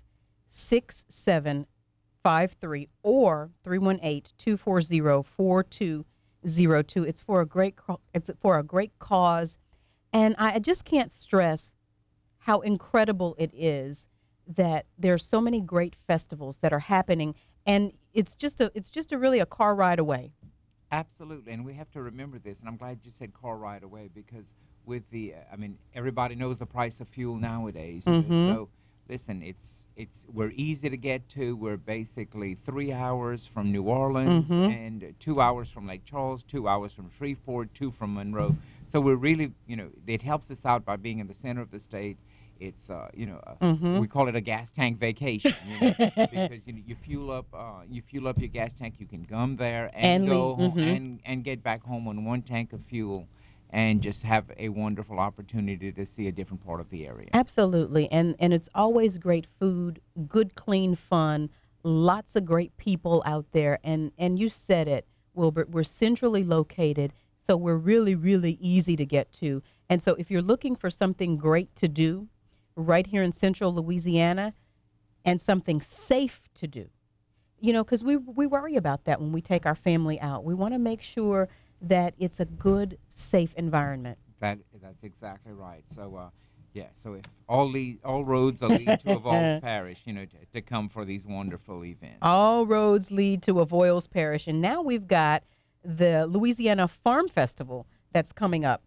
[SPEAKER 1] six seven five three or three one eight, two four zero, four two zero two. It's for a great co- it's for a great cause. And I just can't stress how incredible it is that there's so many great festivals that are happening, and it's just a it's just a really a car ride away.
[SPEAKER 15] Absolutely, and we have to remember this, and I'm glad you said car ride away, because with the, uh, I mean, everybody knows the price of fuel nowadays. You know,
[SPEAKER 1] Mhm.
[SPEAKER 15] so listen, it's it's we're easy to get to. We're basically three hours from New Orleans
[SPEAKER 1] Mhm.
[SPEAKER 15] and two hours from Lake Charles, two hours from Shreveport, two from Monroe. So we're really, you know, it helps us out by being in the center of the state. It's, uh, you know, uh,
[SPEAKER 1] Mhm.
[SPEAKER 15] we call it a gas tank vacation, you know, because you know, you fuel up, uh, you fuel up your gas tank. You can come there and,
[SPEAKER 1] And
[SPEAKER 15] go
[SPEAKER 1] leave.
[SPEAKER 15] home
[SPEAKER 1] Mhm.
[SPEAKER 15] and and get back home on one tank of fuel, and just have a wonderful opportunity to see a different part of the area.
[SPEAKER 1] Absolutely. And and it's always great food, good clean fun, lots of great people out there, and and you said it, Wilbert, we're centrally located, so we're really really easy to get to. And so if you're looking for something great to do right here in central Louisiana and something safe to do, you know, because we we worry about that when we take our family out. We want to make sure that it's a good, safe environment.
[SPEAKER 15] That that's exactly right. So, uh, yeah. So if all lead, all roads are lead to Avoyelles Parish, you know, to, to come for these wonderful events.
[SPEAKER 1] All roads lead to Avoyelles Parish. And now we've got the Louisiana Farm Festival that's coming up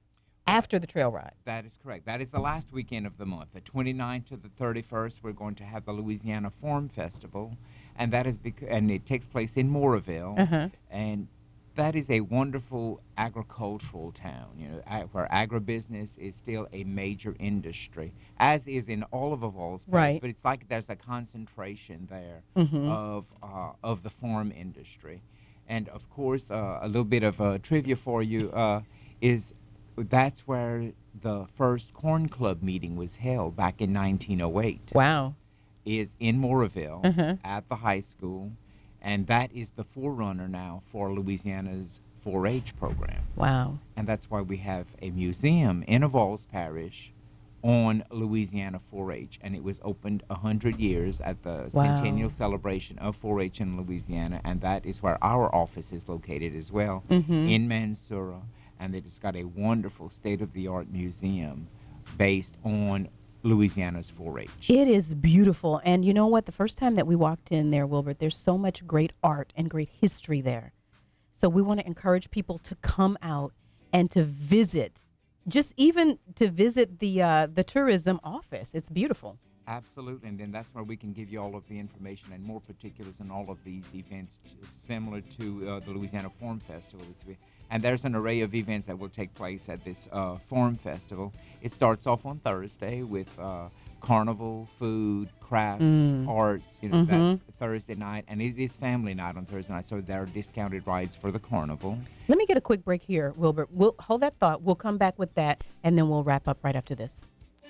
[SPEAKER 6] after the trail ride.
[SPEAKER 15] That is correct. That is the last weekend of the month. The twenty-ninth to the thirty-first, we're going to have the Louisiana Farm Festival, and that is bec- and it takes place in Mooresville,
[SPEAKER 6] Uh-huh.
[SPEAKER 15] and that is a wonderful agricultural town, you know, ag- where agribusiness is still a major industry, as is in all of Evalds Parish.
[SPEAKER 6] Right.
[SPEAKER 15] But it's like there's a concentration there
[SPEAKER 6] Mhm.
[SPEAKER 15] of uh, of the farm industry, and of course, uh, a little bit of uh, trivia for you uh, is that's where the first Corn Club meeting was held back in nineteen oh eight.
[SPEAKER 6] Wow.
[SPEAKER 15] Is in Mooresville
[SPEAKER 6] Uh-huh.
[SPEAKER 15] at the high school, and that is the forerunner now for Louisiana's four H program.
[SPEAKER 6] Wow.
[SPEAKER 15] And that's why we have a museum in Evalds Parish on Louisiana four H, and it was opened one hundred years at the
[SPEAKER 6] Wow.
[SPEAKER 15] centennial celebration of four H in Louisiana, and that is where our office is located as well,
[SPEAKER 6] Mhm.
[SPEAKER 15] in Mansoura, and it's got a wonderful state-of-the-art museum based on Louisiana's four H.
[SPEAKER 6] It is beautiful. And you know what? The first time that we walked in there, Wilbert, there's so much great art and great history there. So we want to encourage people to come out and to visit, just even to visit the uh, the tourism office. It's beautiful.
[SPEAKER 15] Absolutely, and then that's where we can give you all of the information and more particulars on all of these events, similar to uh, the Louisiana Farm Festival this week. And there's an array of events that will take place at this uh, Farm Festival. It starts off on Thursday with uh, carnival, food, crafts,
[SPEAKER 6] Mm.
[SPEAKER 15] arts. You know,
[SPEAKER 6] Mhm.
[SPEAKER 15] that's Thursday night, and it is family night on Thursday night, so there are discounted rides for the carnival.
[SPEAKER 6] Let me get a quick break here, Wilbert. We'll hold that thought. We'll come back with that, and then we'll wrap up right after this.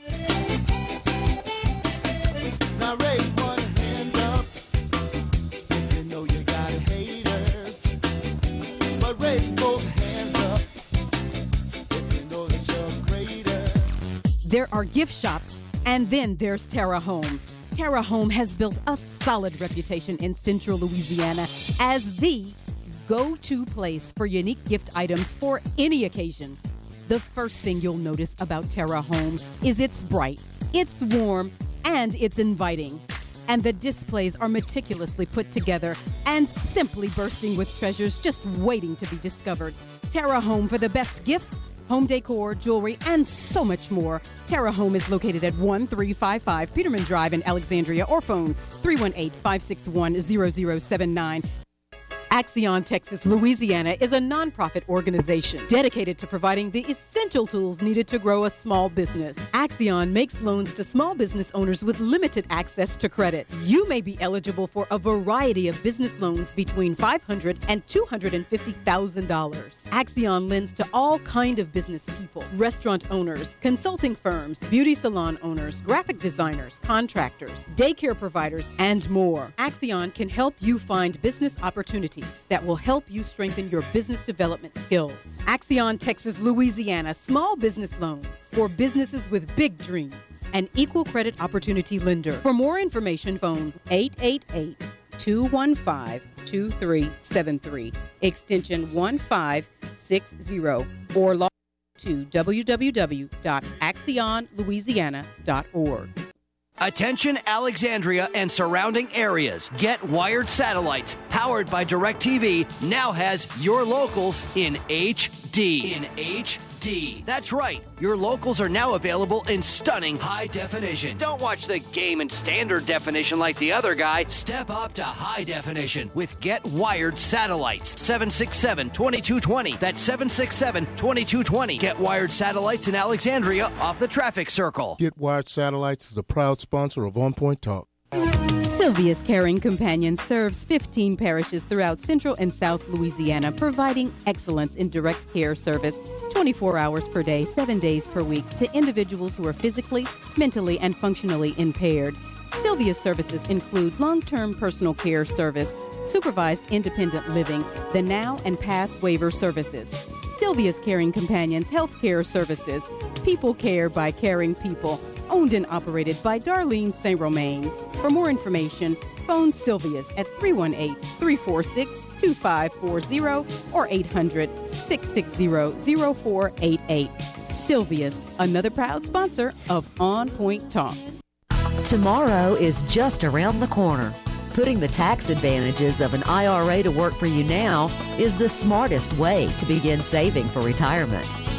[SPEAKER 8] Now raise one hand up if you know you got haters. But raise both hands up if you know that you're greater.
[SPEAKER 1] There are gift shops, and then there's Terra Home. Terra Home has built a solid reputation in central Louisiana as the go-to place for unique gift items for any occasion. The first thing you'll notice about Terra Home is it's bright, it's warm, and it's inviting. And the displays are meticulously put together and simply bursting with treasures just waiting to be discovered. Terra Home for the best gifts, home decor, jewelry, and so much more. Terra Home is located at one three five five Peterman Drive in Alexandria, or phone three one eight, five six one, zero zero seven nine. Axion Texas Louisiana is a nonprofit organization dedicated to providing the essential tools needed to grow a small business. Axion makes loans to small business owners with limited access to credit. You may be eligible for a variety of business loans between five hundred thousand dollars and two hundred fifty thousand dollars. Axion lends to all kind of business people: restaurant owners, consulting firms, beauty salon owners, graphic designers, contractors, daycare providers, and more. Axion can help you find business opportunities that will help you strengthen your business development skills. Axion Texas Louisiana Small Business Loans for businesses with big dreams. An equal credit opportunity lender. For more information, phone eight eight eight, two one five, two three seven three, extension one five six zero, or log to w w w dot axion louisiana dot org.
[SPEAKER 10] Attention Alexandria and surrounding areas. Get Wired Satellites, powered by DirecTV, now has your locals in H D. In H D. That's right. Your locals are now available in stunning high definition. Don't watch the game in standard definition like the other guy. Step up to high definition with Get Wired Satellites. seven six seven, two two two zero. That's seven six seven, two two two zero. Get Wired Satellites in Alexandria off the traffic circle.
[SPEAKER 9] Get Wired Satellites is a proud sponsor of On Point Talk.
[SPEAKER 1] Sylvia's Caring Companion serves fifteen parishes throughout central and south Louisiana, providing excellence in direct care service twenty-four hours per day, seven days per week to individuals who are physically, mentally, and functionally impaired. Sylvia's services include long-term personal care service, supervised independent living, the now and past waiver services. Sylvia's Caring Companions Health Care Services, people care by caring people, owned and operated by Darlene Saint Romain. For more information, phone Sylvia's at three one eight, three four six, two five four zero or eight hundred, six six zero, zero four eight eight. Sylvia's, another proud sponsor of On Point Talk.
[SPEAKER 11] Tomorrow is just around the corner. Putting the tax advantages of an I R A to work for you now is the smartest way to begin saving for retirement.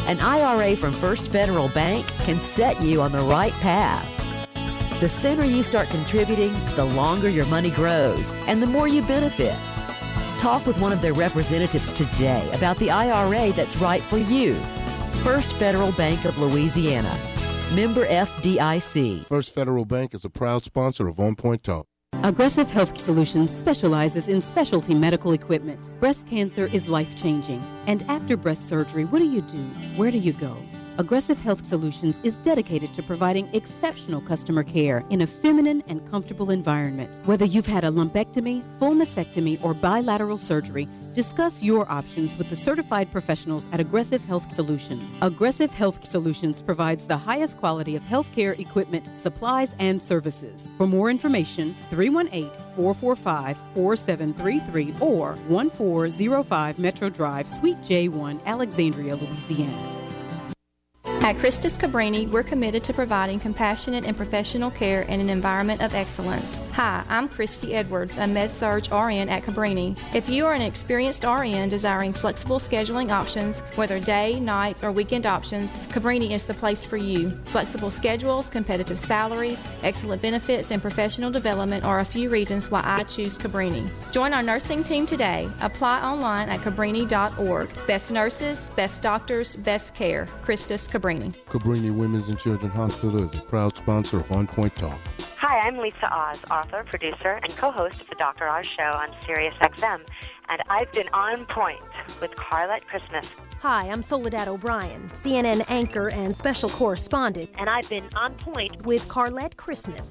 [SPEAKER 11] An I R A from First Federal Bank can set you on the right path. The sooner you start contributing, the longer your money grows and the more you benefit. Talk with one of their representatives today about the I R A that's right for you. First Federal Bank of Louisiana. Member F D I C.
[SPEAKER 9] First Federal Bank is a proud sponsor of On Point Talk.
[SPEAKER 1] Aggressive Health Solutions specializes in specialty medical equipment. Breast cancer is life-changing. And after breast surgery, what do you do? Where do you go? Aggressive Health Solutions is dedicated to providing exceptional customer care in a feminine and comfortable environment. Whether you've had a lumpectomy, full mastectomy, or bilateral surgery, discuss your options with the certified professionals at Aggressive Health Solutions. Aggressive Health Solutions provides the highest quality of healthcare equipment, supplies, and services. For more information, three one eight, four four five, four seven three three or one four zero five Metro Drive, Suite J one, Alexandria, Louisiana.
[SPEAKER 4] At Christus Cabrini, we're committed to providing compassionate and professional care in an environment of excellence. Hi, I'm Christy Edwards, a Med-Surg R N at Cabrini. If you are an experienced R N desiring flexible scheduling options, whether day, nights, or weekend options, Cabrini is the place for you. Flexible schedules, competitive salaries, excellent benefits, and professional development are a few reasons why I choose Cabrini. Join our nursing team today. Apply online at cabrini dot org. Best nurses, best doctors, best care. Christus Cabrini.
[SPEAKER 9] Cabrini Women's and Children's Hospital is a proud sponsor of On Point Talk.
[SPEAKER 5] Hi, I'm Lisa Oz, author, producer, and co-host of the Doctor Oz Show on Sirius X M, and I've been on point with Carlette Christmas.
[SPEAKER 12] Hi, I'm Soledad O'Brien, C N N anchor and special correspondent,
[SPEAKER 5] and I've been on point
[SPEAKER 12] with Carlette Christmas.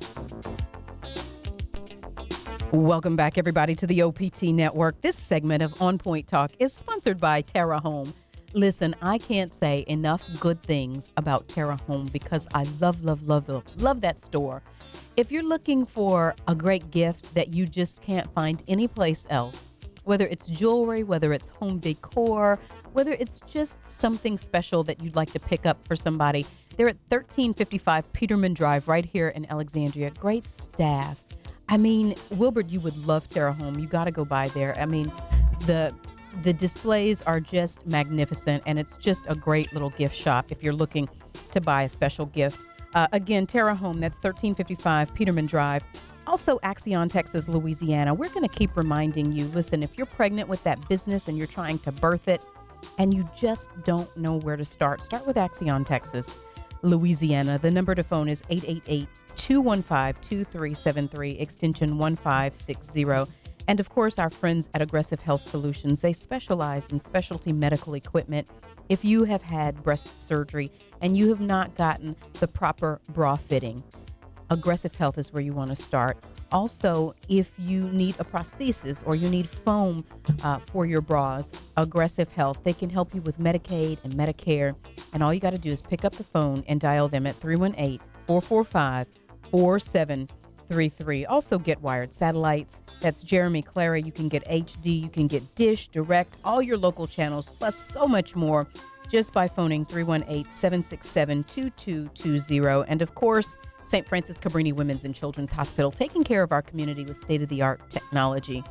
[SPEAKER 1] Welcome back, everybody, to the O P T Network. This segment of On Point Talk is sponsored by Terra Home. Listen, I can't say enough good things about Terra Home because I love, love, love, love, love that store. If you're looking for a great gift that you just can't find anyplace else, whether it's jewelry, whether it's home decor, whether it's just something special that you'd like to pick up for somebody, they're at thirteen fifty-five Peterman Drive right here in Alexandria. Great staff. I mean, Wilbert, you would love Terra Home. You got to go by there. I mean, the... The displays are just magnificent, and it's just a great little gift shop if you're looking to buy a special gift. Uh, again, Terra Home, that's thirteen fifty-five Peterman Drive. Also, Axion, Texas, Louisiana. We're going to keep reminding you, listen, if you're pregnant with that business and you're trying to birth it and you just don't know where to start, start with Axion, Texas, Louisiana. The number to phone is eight eight eight, two one five, two three seven three, extension one five six zero. And, of course, our friends at Aggressive Health Solutions, they specialize in specialty medical equipment. If you have had breast surgery and you have not gotten the proper bra fitting, Aggressive Health is where you want to start. Also, if you need a prosthesis or you need foam uh, for your bras, Aggressive Health, they can help you with Medicaid and Medicare. And all you got to do is pick up the phone and dial them at three one eight, four four five, four seven three three. Also get wired satellites. That's Jeremy Clara. You can get H D, you can get Dish, Direct, all your local channels, plus so much more just by phoning three one eight, seven six seven, two two two zero. And of course, Saint Francis Cabrini Women's and Children's Hospital, taking care of our community with state-of-the-art technology.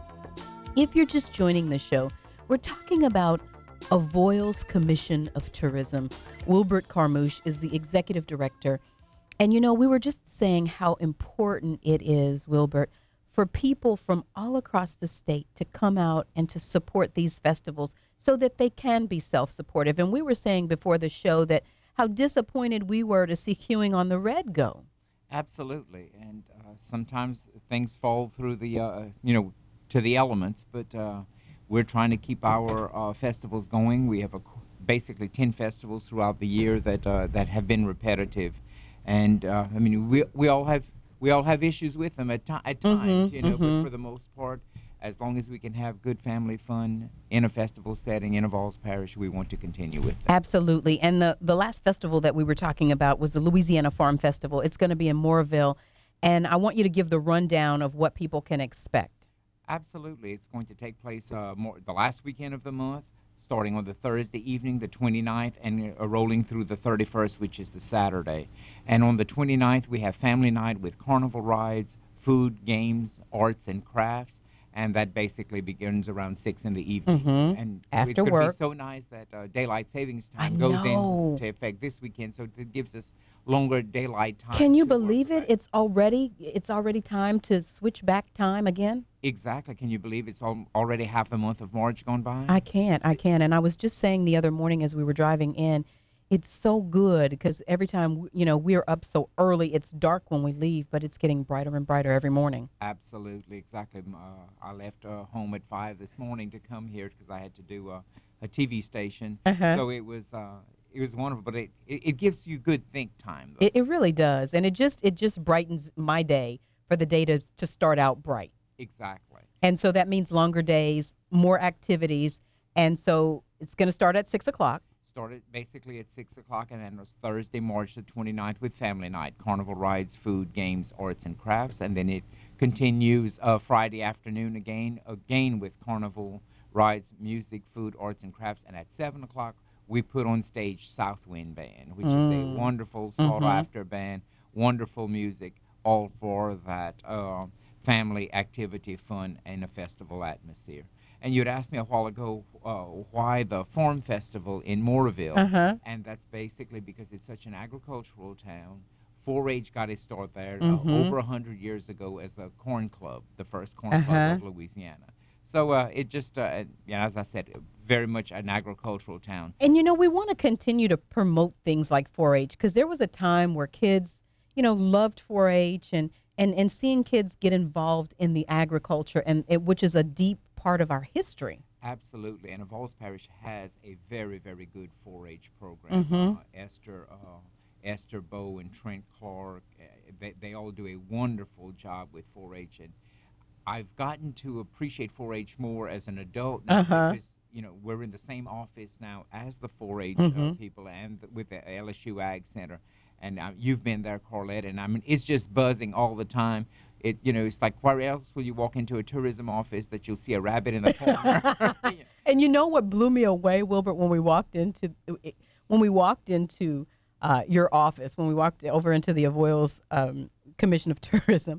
[SPEAKER 1] If you're just joining the show, we're talking about Avoyelles Commission of Tourism. Wilbert Carmouche is the executive director. And, you know, we were just saying how important it is, Wilbert, for people from all across the state to come out and to support these festivals so that they can be self-supportive. And we were saying before the show that how disappointed we were to see Queuing on the Red go.
[SPEAKER 15] Absolutely. And uh, sometimes things fall through the, uh, you know, to the elements, but uh, we're trying to keep our uh, festivals going. We have a, basically ten festivals throughout the year that uh, that have been repetitive. And uh, I mean, we we all have we all have issues with them at, to- at times,
[SPEAKER 1] Mm-hmm,
[SPEAKER 15] you know.
[SPEAKER 1] mm-hmm.
[SPEAKER 15] But for the most part, as long as we can have good family fun in a festival setting in Avoyelles Parish, we want to continue with that.
[SPEAKER 1] Absolutely. And the the last festival that we were talking about was the Louisiana Farm Festival. It's going to be in Mooresville, and I want you to give the rundown of what people can expect.
[SPEAKER 15] Absolutely, it's going to take place uh, more the last weekend of the month, starting on the Thursday evening, the twenty-ninth, and uh, rolling through the thirty-first, which is the Saturday. And on the twenty-ninth, we have family night with carnival rides, food, games, arts, and crafts. and that basically begins around six in the evening.
[SPEAKER 1] Mhm.
[SPEAKER 15] And
[SPEAKER 1] After
[SPEAKER 15] it's going to
[SPEAKER 1] work.
[SPEAKER 15] be so nice that uh, daylight savings
[SPEAKER 1] I
[SPEAKER 15] time goes
[SPEAKER 1] know.
[SPEAKER 15] into effect this weekend, so it gives us longer daylight time.
[SPEAKER 1] Can you
[SPEAKER 15] to work.
[SPEAKER 1] believe it? It's already it's already time to switch back time again.
[SPEAKER 15] Exactly. Can you believe it's al- already half the month of March gone by?
[SPEAKER 1] I can't. I can't. And I was just saying the other morning as we were driving in, it's so good because every time, you know, we're up so early, it's dark when we leave, but it's getting brighter and brighter every morning.
[SPEAKER 15] Absolutely, exactly. M- Uh, I left uh, home at five this morning to come here because I had to do uh, a T V station.
[SPEAKER 1] Uh-huh.
[SPEAKER 15] So it was uh, it was wonderful, but it, it, it gives you good think time. Though.
[SPEAKER 1] It, it really does. And it just it just brightens my day for the day to, to start out bright.
[SPEAKER 15] Exactly.
[SPEAKER 1] And so that means longer days, more activities. And so it's going to start at six o'clock.
[SPEAKER 15] Started basically at six o'clock, and then it was Thursday, March the twenty-ninth with Family Night. Carnival rides, food, games, arts, and crafts. And then it continues uh, Friday afternoon again, again with Carnival rides, music, food, arts, and crafts. And at seven o'clock, we put on stage Southwind Band, which is a
[SPEAKER 1] Mm.
[SPEAKER 15] wonderful
[SPEAKER 1] Mhm.
[SPEAKER 15] sought-after band, wonderful music, all for that uh, family activity, fun, and a festival atmosphere. And you'd asked me a while ago uh, why the Farm Festival in Mooresville,
[SPEAKER 1] Uh-huh.
[SPEAKER 15] and that's basically because it's such an agricultural town. four H got its start there
[SPEAKER 1] Mhm.
[SPEAKER 15] uh, over a hundred years ago as a corn club, the first corn
[SPEAKER 1] Uh-huh.
[SPEAKER 15] club of Louisiana. So uh, it just, uh, you know, as I said, very much an agricultural town.
[SPEAKER 1] And, you know, we want to continue to promote things like four H because there was a time where kids, you know, loved four H and, and, and seeing kids get involved in the agriculture, and it, which is a deep part of our history.
[SPEAKER 15] Absolutely, and Vols Parish has a very, very good four H program.
[SPEAKER 1] Mhm.
[SPEAKER 15] Uh, Esther, uh, Esther Bow and Trent Clark, uh, they, they all do a wonderful job with four H, and I've gotten to appreciate four H more as an adult now
[SPEAKER 1] Uh-huh.
[SPEAKER 15] because, you know, we're in the same office now as the four H uh,
[SPEAKER 1] Mhm.
[SPEAKER 15] people and th- with the L S U Ag Center. And uh, you've been there, Carlette, and I mean, it's just buzzing all the time. It, you know, it's like where else will you walk into a tourism office that you'll see a rabbit in the corner?
[SPEAKER 1] And you know what blew me away, Wilbert, when we walked into when we walked into uh, your office, when we walked over into the Avoyelles um, Commission of Tourism,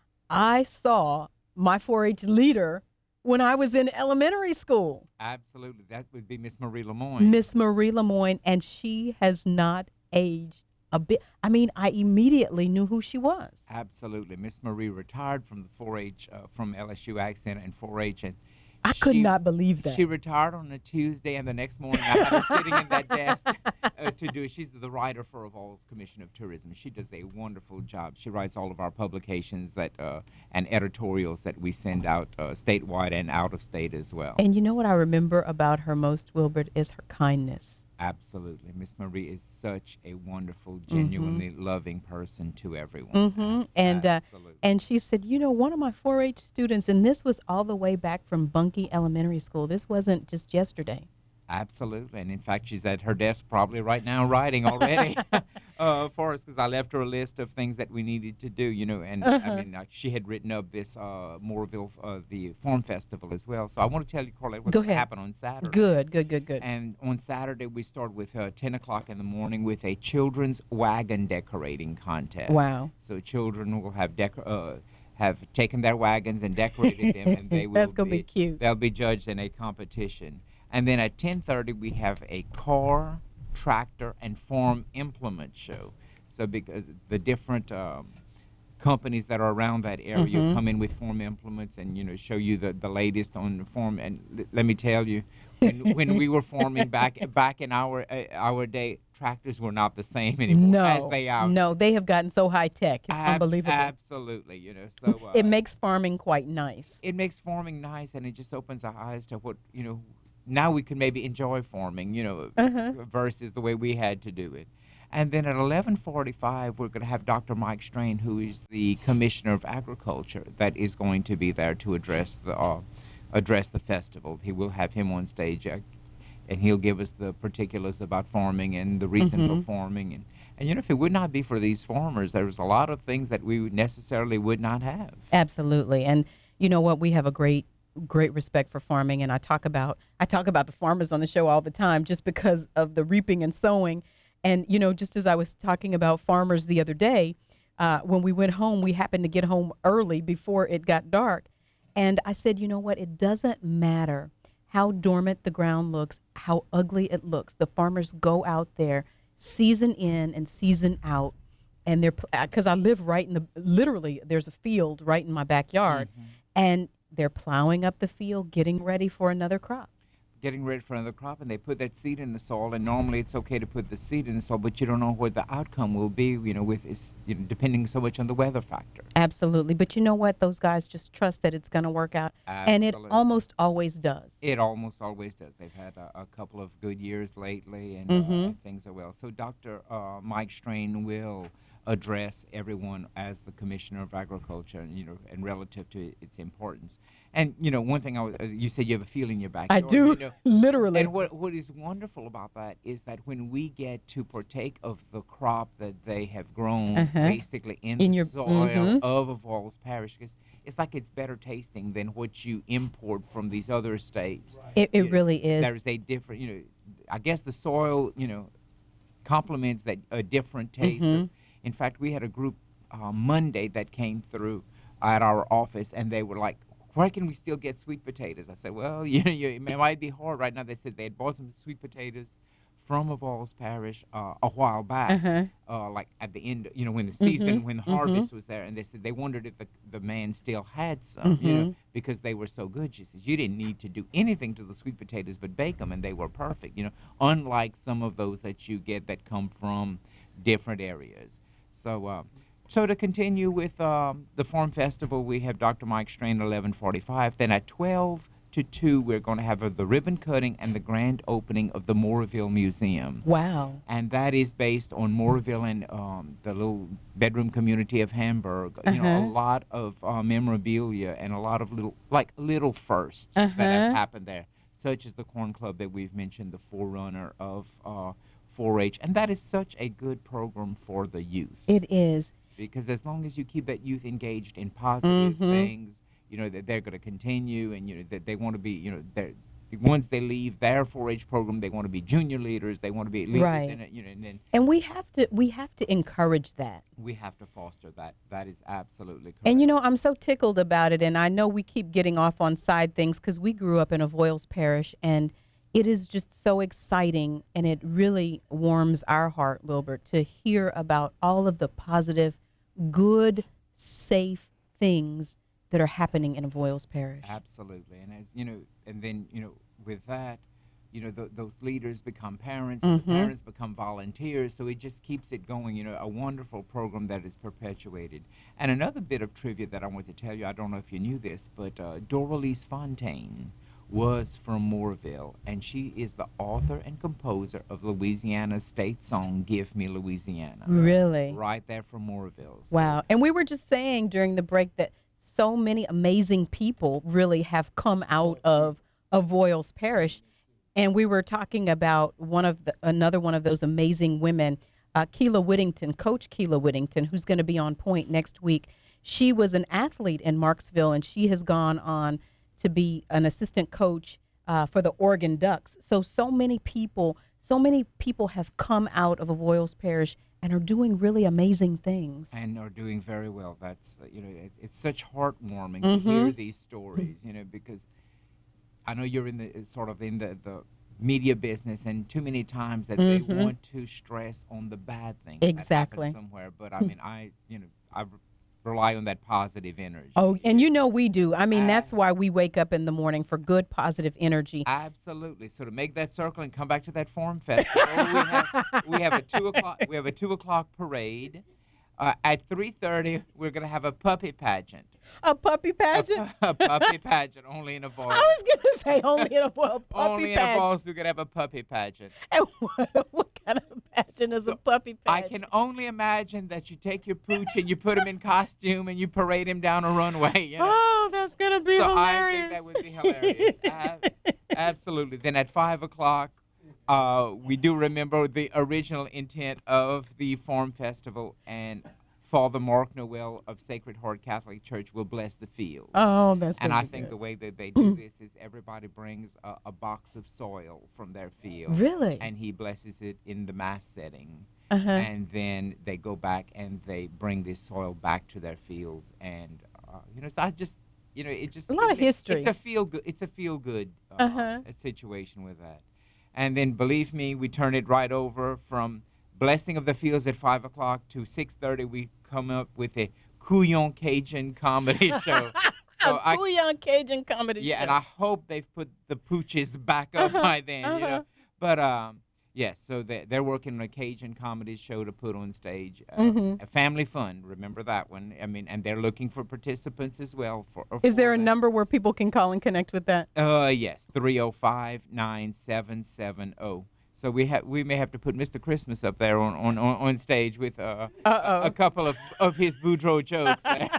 [SPEAKER 1] I saw my four H leader when I was in elementary school,
[SPEAKER 15] Absolutely, that would be Miss Marie Lemoyne.
[SPEAKER 1] Miss Marie Lemoyne, and she has not aged a bit. I mean, I immediately knew who she was.
[SPEAKER 15] Absolutely, Miss Marie retired from the four H uh, from L S U Ag Center and four H, and
[SPEAKER 1] I could
[SPEAKER 15] she-
[SPEAKER 1] not believe that.
[SPEAKER 15] She retired on a Tuesday, and the next morning I had her sitting in that desk uh, to do it. She's the writer for Vols Commission of Tourism. She does a wonderful job. She writes all of our publications that uh, and editorials that we send out uh, statewide and out of state as well.
[SPEAKER 1] And you know what I remember about her most, Wilbert, is her kindness.
[SPEAKER 15] Absolutely. Miss Marie is such a wonderful, genuinely loving person to everyone.
[SPEAKER 1] Mm-hmm. And uh, and she said, you know, one of my four H students, and this was all the way back from Bunkie Elementary School. This wasn't just yesterday.
[SPEAKER 15] Absolutely. And in fact, she's at her desk probably right now writing already uh, for us because I left her a list of things that we needed to do, you know. And
[SPEAKER 1] Uh-huh.
[SPEAKER 15] I mean, uh, she had written up this uh, Mooreville, uh, the Farm Festival as well. So I want to tell you, Carlette, what's
[SPEAKER 1] Go
[SPEAKER 15] going to
[SPEAKER 1] ahead.
[SPEAKER 15] happen on Saturday.
[SPEAKER 1] Good, good, good, good.
[SPEAKER 15] And on Saturday, we start with uh, ten o'clock in the morning with a children's wagon decorating contest.
[SPEAKER 1] Wow.
[SPEAKER 15] So children will have decor. Uh, have taken their wagons and decorated them, and they will
[SPEAKER 1] That's gonna be cute.
[SPEAKER 15] They'll be judged in a competition. And then at ten thirty, we have a car, tractor, and farm implement show. So because the different um, companies that are around that area
[SPEAKER 1] Mhm.
[SPEAKER 15] come in with farm implements and, you know, show you the, the latest on the farm. And l- let me tell you, when, when we were farming back back in our uh, our day, tractors were not the same anymore
[SPEAKER 1] No,
[SPEAKER 15] as they are.
[SPEAKER 1] no, they have gotten so high tech. It's
[SPEAKER 15] Abs-
[SPEAKER 1] unbelievable.
[SPEAKER 15] Absolutely, you know. So uh,
[SPEAKER 1] It makes farming quite nice.
[SPEAKER 15] it makes farming nice, and it just opens our eyes to what, you know, now we can maybe enjoy farming, you know,
[SPEAKER 1] Uh-huh.
[SPEAKER 15] versus the way we had to do it. And then at eleven forty-five, we're going to have Doctor Mike Strain, who is the Commissioner of Agriculture, that is going to be there to address the uh, address the festival. He will have him on stage, uh, and he'll give us the particulars about farming and the reason for
[SPEAKER 1] Mhm.
[SPEAKER 15] farming. And, and, you know, if it would not be for these farmers, there's a lot of things that we would necessarily would not have.
[SPEAKER 1] Absolutely. And you know what? We have a great great respect for farming, and I talk about I talk about the farmers on the show all the time just because of the reaping and sowing. And you know, just as I was talking about farmers the other day, uh, when we went home, we happened to get home early before it got dark, And I said, you know what? It doesn't matter how dormant the ground looks, how ugly it looks. The farmers go out there season in and season out. And they're, because I live right in the, literally, there's a field right in my backyard. Mm-hmm. And they're plowing up the field, getting ready for another crop.
[SPEAKER 15] Getting ready for another crop, and they put that seed in the soil. And normally it's okay to put the seed in the soil, but you don't know what the outcome will be, you know, with is, you know, depending so much on the weather factor.
[SPEAKER 1] Absolutely. But you know what? Those guys just trust that it's going to work out.
[SPEAKER 15] Absolutely.
[SPEAKER 1] And it almost always does.
[SPEAKER 15] It almost always does. They've had a, a couple of good years lately, and,
[SPEAKER 1] mm-hmm.
[SPEAKER 15] uh, and things are well. So Doctor Uh, Mike Strain will address everyone as the Commissioner of Agriculture, and, you know, and relative to its importance. And, you know, one thing I was, uh, you said you have a field in your backyard.
[SPEAKER 1] I do,
[SPEAKER 15] you know,
[SPEAKER 1] literally.
[SPEAKER 15] And what what is wonderful about that is that when we get to partake of the crop that they have grown
[SPEAKER 1] uh-huh.
[SPEAKER 15] basically in,
[SPEAKER 1] in
[SPEAKER 15] the
[SPEAKER 1] your,
[SPEAKER 15] soil
[SPEAKER 1] mm-hmm.
[SPEAKER 15] of Avoyelles Parish, it's, it's like it's better tasting than what you import from these other states.
[SPEAKER 1] Right. It, it
[SPEAKER 15] you
[SPEAKER 1] really
[SPEAKER 15] know,
[SPEAKER 1] is.
[SPEAKER 15] There's a different, you know, I guess the soil, you know, complements that a different taste.
[SPEAKER 1] Mm-hmm.
[SPEAKER 15] Of, in fact, we had a group uh, Monday that came through at our office, and they were like, where can we still get sweet potatoes? I said, well, you know, you, it might be hard right now. They said they had bought some sweet potatoes from Avoyelles Parish uh, a while back,
[SPEAKER 1] uh-huh.
[SPEAKER 15] uh, like at the end, you know, when the season,
[SPEAKER 1] mm-hmm.
[SPEAKER 15] when the
[SPEAKER 1] mm-hmm.
[SPEAKER 15] harvest was there, and they said they wondered if the, the man still had some,
[SPEAKER 1] mm-hmm.
[SPEAKER 15] you know, because they were so good. She says, you didn't need to do anything to the sweet potatoes but bake them, and they were perfect, you know, unlike some of those that you get that come from different areas. So, uh, so to continue with um, the Farm Festival, we have Doctor Mike Strain at eleven forty-five. Then at twelve to two, we're going to have uh, the ribbon cutting and the grand opening of the Mooresville Museum.
[SPEAKER 1] Wow.
[SPEAKER 15] And that is based on Mooresville and um, the little bedroom community of Hamburg.
[SPEAKER 1] Uh-huh.
[SPEAKER 15] You know, a lot of uh, memorabilia and a lot of little, like little firsts
[SPEAKER 1] uh-huh.
[SPEAKER 15] that have happened there, such as the Corn Club that we've mentioned, the forerunner of uh, four H. And that is such a good program for the youth.
[SPEAKER 1] It is.
[SPEAKER 15] Because as long as you keep that youth engaged in positive
[SPEAKER 1] mm-hmm.
[SPEAKER 15] things, you know, that they're going to continue, and, you know, that they want to be, you know, they're, once they leave their four H program, they want to be junior leaders, they want to be leaders
[SPEAKER 1] right.
[SPEAKER 15] in it, you know, and then
[SPEAKER 1] and we have to we have to encourage that.
[SPEAKER 15] We have to foster that. That is absolutely correct.
[SPEAKER 1] And, you know, I'm so tickled about it, and I know we keep getting off on side things because we grew up in Avoyelles Parish, and it is just so exciting, and it really warms our heart, Wilbert, to hear about all of the positive, good, safe things that are happening in Avoyelles Parish.
[SPEAKER 15] Absolutely. And as you know, and then, you know, with that, you know, th- those leaders become parents,
[SPEAKER 1] mm-hmm.
[SPEAKER 15] and the parents become volunteers, so it just keeps it going, you know, a wonderful program that is perpetuated. And another bit of trivia that I want to tell you, I don't know if you knew this, but uh, Doralise Fontaine was from Mooresville, and she is the author and composer of Louisiana's state song, Give Me Louisiana.
[SPEAKER 1] Really?
[SPEAKER 15] Right there from Mooresville. So.
[SPEAKER 1] Wow. And we were just saying during the break that so many amazing people really have come out of Avoyelles Parish. And we were talking about one of the, another one of those amazing women, uh, Keela Whittington, Coach Keela Whittington, who's going to be on point next week. She was an athlete in Marksville, and she has gone on to be an assistant coach uh, for the Oregon Ducks. So, so many people, so many people have come out of Avoyelles Parish and are doing really amazing things.
[SPEAKER 15] And are doing very well. That's, uh, you know, it, it's such heartwarming
[SPEAKER 1] mm-hmm.
[SPEAKER 15] to hear these stories, you know, because I know you're in the sort of in the, the media business, and too many times that
[SPEAKER 1] mm-hmm.
[SPEAKER 15] they want to stress on the bad things
[SPEAKER 1] exactly.
[SPEAKER 15] that happen somewhere. But I mean, I, you know, I rely on that positive energy.
[SPEAKER 1] Oh, and you know we do. I mean, uh, that's why we wake up in the morning for good, positive energy.
[SPEAKER 15] Absolutely. So to make that circle and come back to that Farm Festival, we have we have a two o'clock we have a two o'clock parade. Uh, at three thirty, we're gonna have a puppy pageant.
[SPEAKER 1] A puppy pageant?
[SPEAKER 15] A, a puppy pageant, only in Avoyelles.
[SPEAKER 1] I was gonna say only in Avoyelles. Puppy
[SPEAKER 15] only
[SPEAKER 1] pageant.
[SPEAKER 15] in Avoyelles, we're gonna have a puppy pageant.
[SPEAKER 1] And what, what kind of pageant is
[SPEAKER 15] so
[SPEAKER 1] a puppy pageant?
[SPEAKER 15] I can only imagine that you take your pooch and you put him in costume and you parade him down a runway. You know?
[SPEAKER 1] Oh, that's gonna be
[SPEAKER 15] so
[SPEAKER 1] hilarious.
[SPEAKER 15] I think that would be hilarious. uh, absolutely. Then at five o'clock. Uh, we do remember the original intent of the Farm Festival, and Father Mark Noel of Sacred Heart Catholic Church will bless the fields.
[SPEAKER 1] Oh, that's
[SPEAKER 15] And
[SPEAKER 1] gonna
[SPEAKER 15] I
[SPEAKER 1] be
[SPEAKER 15] think
[SPEAKER 1] good.
[SPEAKER 15] the way that they do this is everybody brings a, a box of soil from their field.
[SPEAKER 1] Really?
[SPEAKER 15] And he blesses it in the mass setting.
[SPEAKER 1] Uh-huh.
[SPEAKER 15] And then they go back and they bring this soil back to their fields. And, uh, you know, so I just, you know, it just
[SPEAKER 6] A lot
[SPEAKER 15] it
[SPEAKER 6] of
[SPEAKER 15] ma-
[SPEAKER 6] history.
[SPEAKER 15] It's a feel good. It's a feel good uh,
[SPEAKER 6] Uh-huh.
[SPEAKER 15] situation with that. And then, believe me, we turn it right over from Blessing of the Fields at five o'clock to six thirty. We come up with a Couillon Cajun comedy show. So
[SPEAKER 6] a
[SPEAKER 15] I,
[SPEAKER 6] Couillon Cajun comedy
[SPEAKER 15] yeah,
[SPEAKER 6] show.
[SPEAKER 15] and I hope they've put the pooches back up
[SPEAKER 6] Uh-huh,
[SPEAKER 15] by then. You
[SPEAKER 6] uh-huh.
[SPEAKER 15] know, but um, yes. So they they're working on a Cajun comedy show to put on stage. Uh,
[SPEAKER 6] Mhm.
[SPEAKER 15] a family fun. Remember that one. I mean, and they're looking for participants as well. For
[SPEAKER 6] Is there a
[SPEAKER 15] for that.
[SPEAKER 6] number where people can call and connect with that?
[SPEAKER 15] Uh, yes, three oh five, nine seven seven oh. So we have we may have to put Mister Christmas up there on on, on, on stage with uh, a, a couple of, of his Boudreaux jokes there.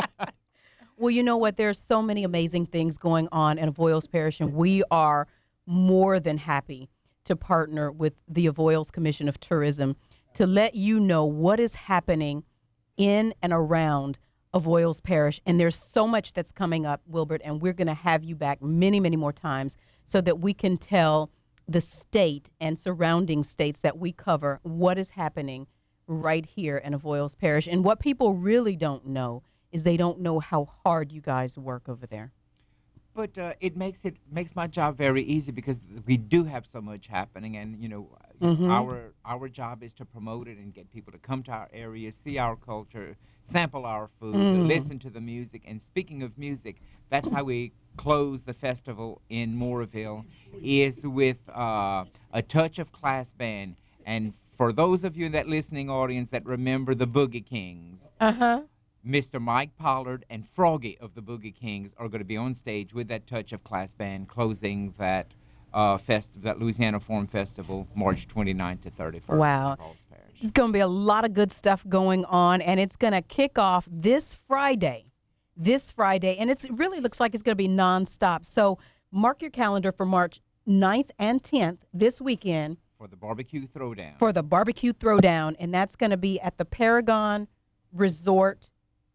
[SPEAKER 1] Well, you know what? There's so many amazing things going on in Avoyelles Parish, and we are more than happy to partner with the Avoyelles Commission of Tourism to let you know what is happening in and around Avoyelles Parish. And there's so much that's coming up, Wilbert, and we're going to have you back many, many more times so that we can tell the state and surrounding states that we cover what is happening right here in Avoyelles Parish. And what people really don't know is they don't know how hard you guys work over there.
[SPEAKER 15] But uh, it makes it makes my job very easy because we do have so much happening, and you know,
[SPEAKER 1] Mhm.
[SPEAKER 15] our our job is to promote it and get people to come to our area, see our culture, sample our food,
[SPEAKER 1] Mm.
[SPEAKER 15] listen to the music. And speaking of music, that's how we close the festival in Mooresville, is with uh, a touch of class band. And for those of you in that listening audience that remember the Boogie Kings,
[SPEAKER 6] Uh-huh.
[SPEAKER 15] Mister Mike Pollard and Froggy of the Boogie Kings are going to be on stage with that touch of class band, closing that uh, fest, that Louisiana Forum Festival, March twenty-ninth to thirty-first.
[SPEAKER 1] Wow. There's going to be a lot of good stuff going on, and it's going to kick off this Friday. This Friday, and it really looks like it's going to be nonstop. So mark your calendar for March ninth and tenth this weekend
[SPEAKER 15] For the barbecue throwdown.
[SPEAKER 1] for the barbecue throwdown, and that's going to be at the Paragon Resort.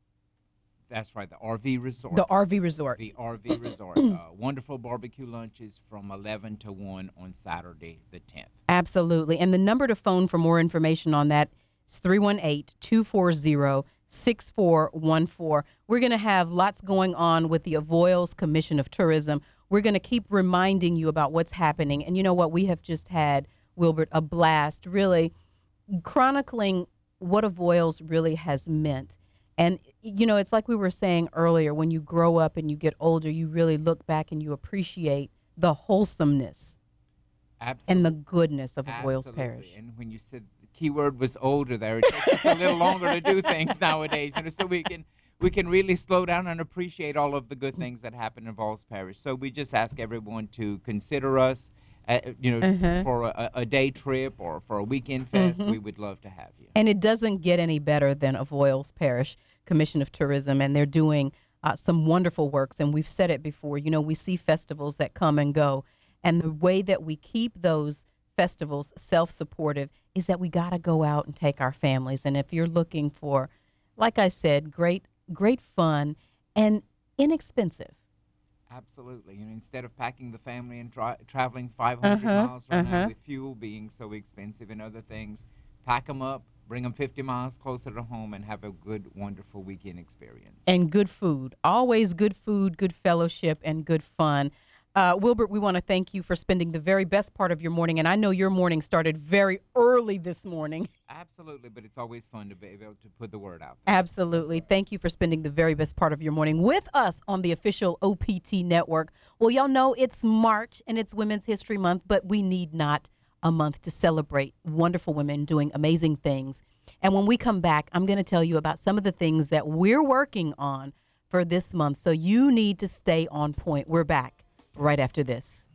[SPEAKER 15] That's right, the R V Resort.
[SPEAKER 1] The R V Resort.
[SPEAKER 15] The R V Resort. uh, wonderful barbecue lunches from eleven to one on Saturday the tenth.
[SPEAKER 1] Absolutely. And the number to phone for more information on that is three one eight, two four zero, six four one four. We're going to have lots going on with the Avoyelles Commission of Tourism. We're going to keep reminding you about what's happening. And you know what? We have just had, Wilbert, a blast, really chronicling what Avoyelles really has meant. And, you know, it's like we were saying earlier, when you grow up and you get older, you really look back and you appreciate the wholesomeness
[SPEAKER 15] Absolutely.
[SPEAKER 1] and the goodness of Avoyelles
[SPEAKER 15] Absolutely.
[SPEAKER 1] Parish.
[SPEAKER 15] And when you said the key word was older there, it takes us a little longer to do things nowadays, you know, so we can we can really slow down and appreciate all of the good things that happen in Avoyelles Parish. So we just ask everyone to consider us, uh, you know,
[SPEAKER 1] Uh-huh.
[SPEAKER 15] for a, a day trip or for a weekend fest.
[SPEAKER 1] Mhm.
[SPEAKER 15] We would love to have you.
[SPEAKER 1] And it doesn't get any better than Avoyelles Parish Commission of Tourism, and they're doing uh, some wonderful works. And we've said it before, you know, we see festivals that come and go, and the way that we keep those festivals self-supportive is that we got to go out and take our families. And if you're looking for, like I said, great, great fun and inexpensive.
[SPEAKER 15] Absolutely. You know, instead of packing the family and dri- traveling five hundred
[SPEAKER 1] Uh-huh,
[SPEAKER 15] miles right now
[SPEAKER 1] uh-huh.
[SPEAKER 15] with fuel being so expensive and other things, pack them up, bring them fifty miles closer to home, and have a good, wonderful weekend experience.
[SPEAKER 1] And good food. Always good food, good fellowship, and good fun. Uh, Wilbert, we want to thank you for spending the very best part of your morning. And I know your morning started very early this morning.
[SPEAKER 15] Absolutely, but it's always fun to be able to put the word out there.
[SPEAKER 1] Absolutely. Thank you for spending the very best part of your morning with us on the official O P T network. Well, y'all know it's March and it's Women's History Month, but we need not a month to celebrate wonderful women doing amazing things. And when we come back, I'm going to tell you about some of the things that we're working on for this month. So you need to stay on point. We're back right after this.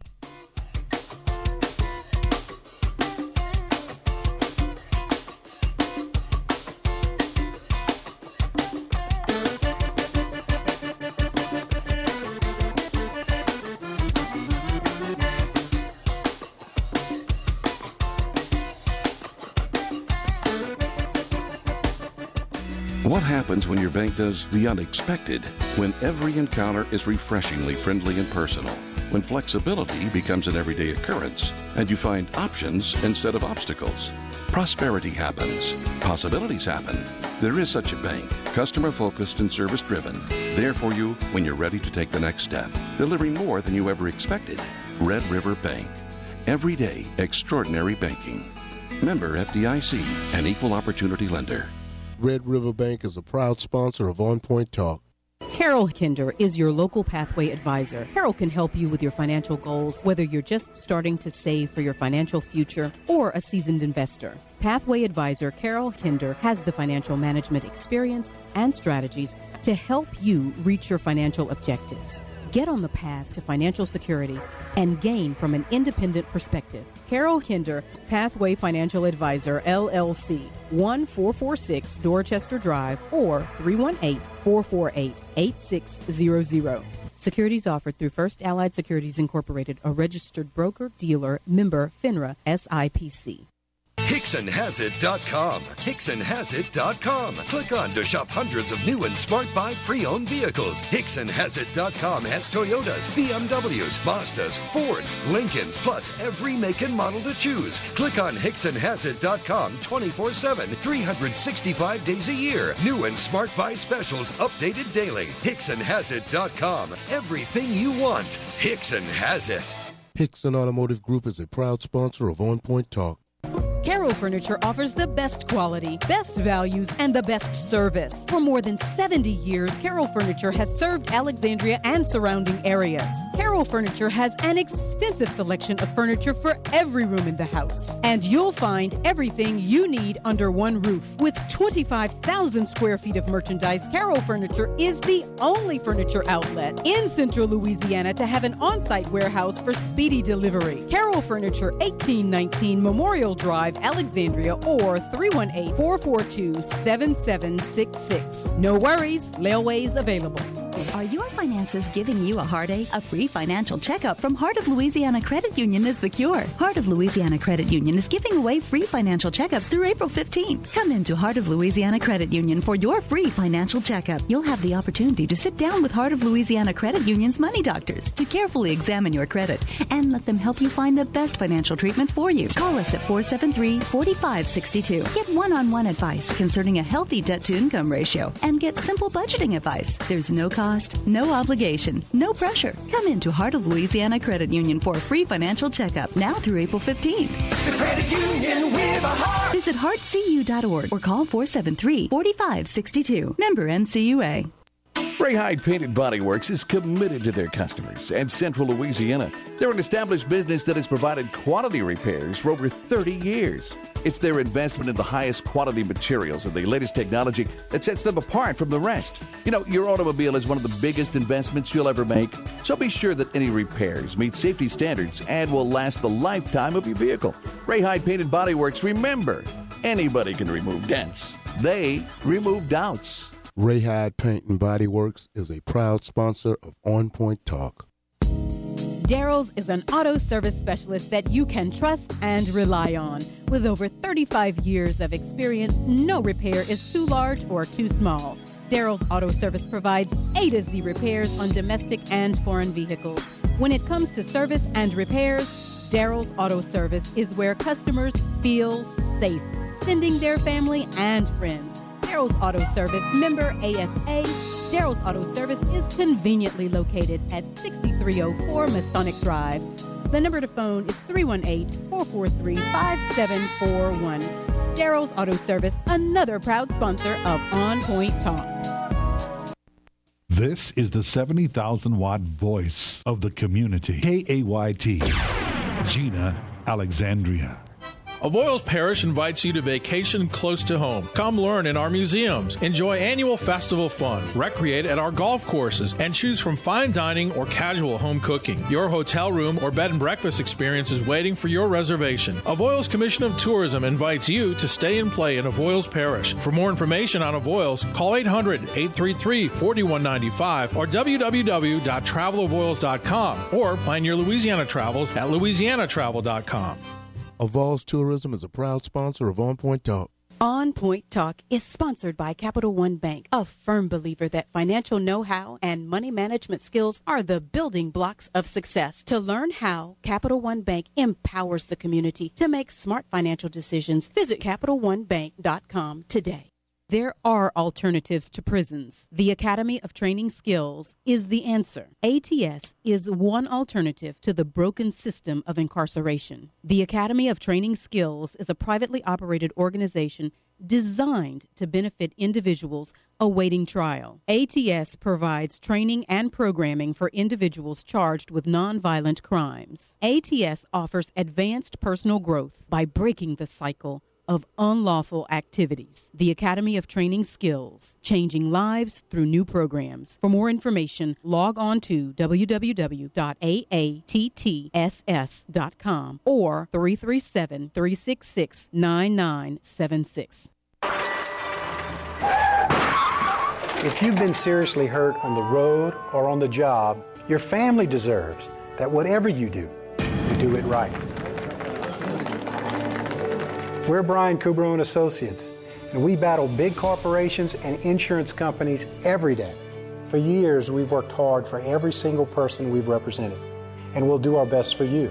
[SPEAKER 3] What happens when your bank does the unexpected? When every encounter is refreshingly friendly and personal? When flexibility becomes an everyday occurrence and you find options instead of obstacles? Prosperity happens. Possibilities happen. There is such a bank, customer-focused and service-driven, there for you when you're ready to take the next step, delivering more than you ever expected. Red River Bank. Every day, extraordinary banking. Member F D I C, an equal opportunity lender.
[SPEAKER 9] Red River Bank is a proud sponsor of On Point Talk.
[SPEAKER 1] Carol Kinder is your local Pathway advisor. Carol can help you with your financial goals, whether you're just starting to save for your financial future or a seasoned investor. Pathway advisor Carol Kinder has the financial management experience and strategies to help you reach your financial objectives. Get on the path to financial security and gain from an independent perspective. Carol Kinder, Pathway Financial Advisor, L L C, one four four six Dorchester Drive or three one eight, four four eight, eight six zero zero. Securities offered through First Allied Securities Incorporated, a registered broker, dealer, member, FINRA, S I P C.
[SPEAKER 13] Hickson Has It dot com. Hickson Has It dot com. Click on to shop hundreds of new and smart buy pre-owned vehicles. Hickson Has It dot com has Toyotas, B M Ws, Mazdas, Fords, Lincolns, plus every make and model to choose. Click on Hickson Has It dot com twenty-four seven, three hundred sixty-five days a year. New and smart buy specials updated daily. Hickson Has It dot com. Everything you want. Hickson has it.
[SPEAKER 9] Hickson Automotive Group is a proud sponsor of On Point Talk.
[SPEAKER 1] Carol Furniture offers the best quality, best values, and the best service. For more than seventy years, Carol Furniture has served Alexandria and surrounding areas. Carol Furniture has an extensive selection of furniture for every room in the house. And you'll find everything you need under one roof. With twenty-five thousand square feet of merchandise, Carol Furniture is the only furniture outlet in Central Louisiana to have an on-site warehouse for speedy delivery. Carol Furniture, eighteen nineteen Memorial Drive, Alexandria, or three one eight, four four two, seven seven six six. No worries, layaway's available.
[SPEAKER 14] Are your finances giving you a heartache? A free financial checkup from Heart of Louisiana Credit Union is the cure. Heart of Louisiana Credit Union is giving away free financial checkups through April fifteenth. Come into Heart of Louisiana Credit Union for your free financial checkup. You'll have the opportunity to sit down with Heart of Louisiana Credit Union's money doctors to carefully examine your credit and let them help you find the best financial treatment for you. Call us at four seven three, four five six two. Get one-on-one advice concerning a healthy debt-to-income ratio and get simple budgeting advice. There's no cost, no obligation, no pressure. Come into Heart of Louisiana Credit Union for a free financial checkup now through April fifteenth.
[SPEAKER 8] The credit union with a heart.
[SPEAKER 14] Visit heart c u dot org or call four seven three, four five six two. Member N C U A.
[SPEAKER 16] Ray Hyde Painted Body Works is committed to their customers and Central Louisiana. They're an established business that has provided quality repairs for over thirty years. It's their investment in the highest quality materials and the latest technology that sets them apart from the rest. You know, your automobile is one of the biggest investments you'll ever make, so be sure that any repairs meet safety standards and will last the lifetime of your vehicle. Ray Hyde Painted Body Works, remember, anybody can remove dents. They remove doubts.
[SPEAKER 9] Ray Hyde Paint and Body Works is a proud sponsor of On Point Talk.
[SPEAKER 1] Daryl's is an auto service specialist that you can trust and rely on. With over thirty-five years of experience, no repair is too large or too small. Daryl's Auto Service provides A to Z repairs on domestic and foreign vehicles. When it comes to service and repairs, Daryl's Auto Service is where customers feel safe, sending their family and friends. Daryl's Auto Service, member A S A. Daryl's Auto Service is conveniently located at sixty-three oh four Masonic Drive. The number to phone is three one eight, four four three, five seven four one. Daryl's Auto Service, another proud sponsor of On Point Talk.
[SPEAKER 17] This is the seventy thousand watt voice of the community. K A Y T, Gina, Alexandria.
[SPEAKER 18] Avoyelles Parish invites you to vacation close to home. Come learn in our museums, enjoy annual festival fun, recreate at our golf courses, and choose from fine dining or casual home cooking. Your hotel room or bed and breakfast experience is waiting for your reservation. Avoyelles Commission of Tourism invites you to stay and play in Avoyelles Parish. For more information on Avoyelles, call eight hundred, eight three three, four one nine five or w w w dot travel avoyelles dot com or plan your Louisiana travels at louisiana travel dot com.
[SPEAKER 9] Avoyelles Tourism is a proud sponsor of On Point Talk.
[SPEAKER 1] On Point Talk is sponsored by Capital One Bank, a firm believer that financial know-how and money management skills are the building blocks of success. To learn how Capital One Bank empowers the community to make smart financial decisions, visit capital one bank dot com today. There are alternatives to prisons. The Academy of Training Skills is the answer. A T S is one alternative to the broken system of incarceration. The Academy of Training Skills is a privately operated organization designed to benefit individuals awaiting trial. A T S provides training and programming for individuals charged with nonviolent crimes. A T S offers advanced personal growth by breaking the cycle of unlawful activities. The Academy of Training Skills, changing lives through new programs. For more information, log on to w w w dot a a t t s s dot com or three three seven, three six six, nine nine seven six.
[SPEAKER 2] If you've been seriously hurt on the road or on the job, your family deserves that whatever you do, you do it right. We're Brian Kubrow and Associates, and we battle big corporations and insurance companies every day. For years, we've worked hard for every single person we've represented, and we'll do our best for you.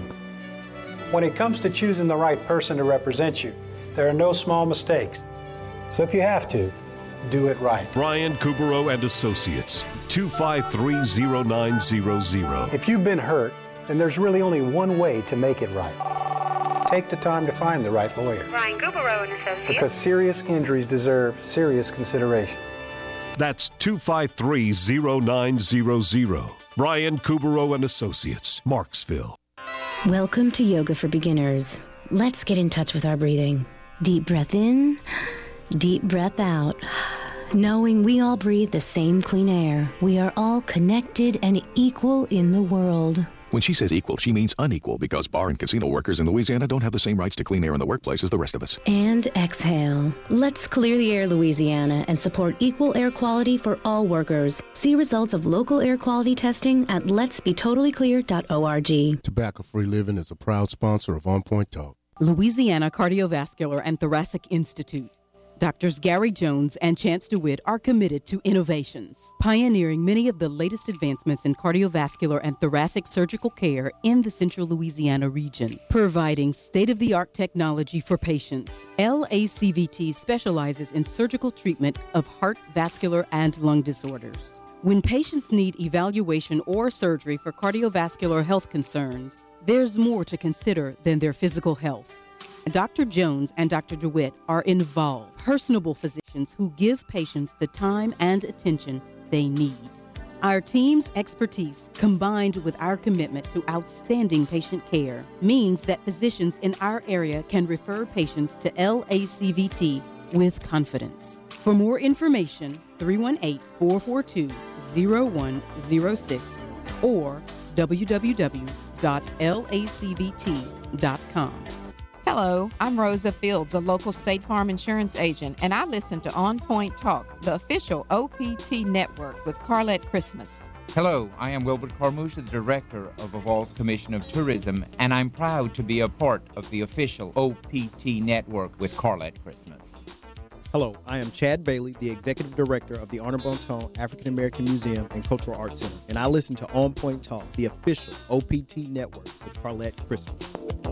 [SPEAKER 2] When it comes to choosing the right person to represent you, there are no small mistakes. So if you have to, do it right.
[SPEAKER 19] Brian Kubrow and Associates, two five three, zero nine zero zero.
[SPEAKER 2] If you've been hurt, then there's really only one way to make it right. Take the time to find the right lawyer.
[SPEAKER 5] Brian Kubrow and Associates.
[SPEAKER 2] Because serious injuries deserve serious consideration.
[SPEAKER 19] That's two five three, zero nine zero zero. Brian Kubrow and Associates, Marksville.
[SPEAKER 20] Welcome to Yoga for Beginners. Let's get in touch with our breathing. Deep breath in, deep breath out. Knowing we all breathe the same clean air, we are all connected and equal in the world.
[SPEAKER 21] When she says equal, she means unequal, because bar and casino workers in Louisiana don't have the same rights to clean air in the workplace as the rest of us.
[SPEAKER 20] And exhale. Let's clear the air, Louisiana, and support equal air quality for all workers. See results of local air quality testing at lets be totally clear dot org.
[SPEAKER 9] Tobacco-free living is a proud sponsor of On Point Talk.
[SPEAKER 1] Louisiana Cardiovascular and Thoracic Institute. Doctors Gary Jones and Chance DeWitt are committed to innovations, pioneering many of the latest advancements in cardiovascular and thoracic surgical care in the central Louisiana region, providing state-of-the-art technology for patients. L A C V T specializes in surgical treatment of heart, vascular, and lung disorders. When patients need evaluation or surgery for cardiovascular health concerns, there's more to consider than their physical health. Doctor Jones and Doctor DeWitt are involved, personable physicians who give patients the time and attention they need. Our team's expertise, combined with our commitment to outstanding patient care, means that physicians in our area can refer patients to L A C V T with confidence. For more information, three one eight, four four two, zero one zero six or w w w dot l a c v t dot com.
[SPEAKER 22] Hello, I'm Rosa Fields, a local State Farm insurance agent, and I listen to On Point Talk, the official O P T network with Carlette Christmas.
[SPEAKER 15] Hello, I am Wilbert Carmouche, the director of Evolves Commission of Tourism, and I'm proud to be a part of the official O P T network with Carlette Christmas.
[SPEAKER 23] Hello, I am Chad Bailey, the executive director of the Honor Bonton African American Museum and Cultural Arts Center, and I listen to On Point Talk, the official O P T network with Carlette Christmas.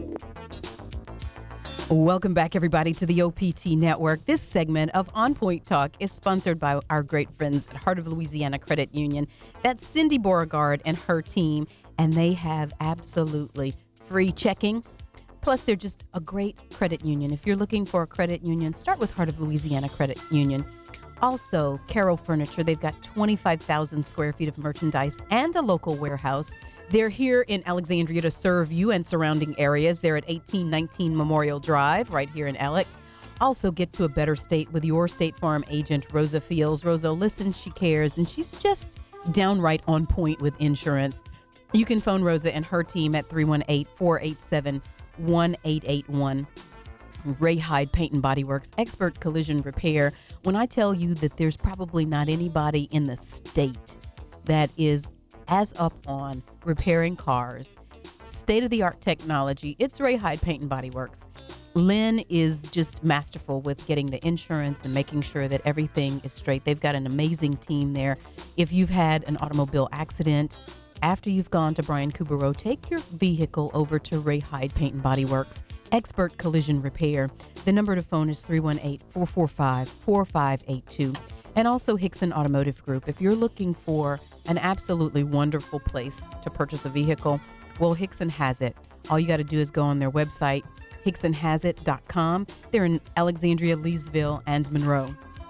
[SPEAKER 1] Welcome back, everybody, to the O P T Network. This segment of On Point Talk is sponsored by our great friends at Heart of Louisiana Credit Union. That's Cindy Beauregard and her team, and they have absolutely free checking. Plus, they're just a great credit union. If you're looking for a credit union, start with Heart of Louisiana Credit Union. Also, Carroll Furniture. They've got twenty-five thousand square feet of merchandise and a local warehouse. They're here in Alexandria to serve you and surrounding areas. They're at eighteen nineteen Memorial Drive, right here in Alec. Also, get to a better state with your State Farm agent, Rosa Fields. Rosa listens, she cares, and she's just downright on point with insurance. You can phone Rosa and her team at three one eight, four eight seven, one eight eight one. Ray Hyde Paint and Body Works, expert collision repair. When I tell you that there's probably not anybody in the state that is as up on repairing cars, state-of-the-art technology, it's Ray Hyde Paint and Body Works. Lynn is just masterful with getting the insurance and making sure that everything is straight. They've got an amazing team there. If you've had an automobile accident, after you've gone to Brian Kubrow, take your vehicle over to Ray Hyde Paint and Body Works. Expert Collision Repair. The number to phone is three one eight, four four five, four five eight two. And also Hickson Automotive Group. If you're looking for an absolutely wonderful place to purchase a vehicle, well, Hickson has it. All you got to do is go on their website, hickson has it dot com. They're in Alexandria, Leesville, and Monroe.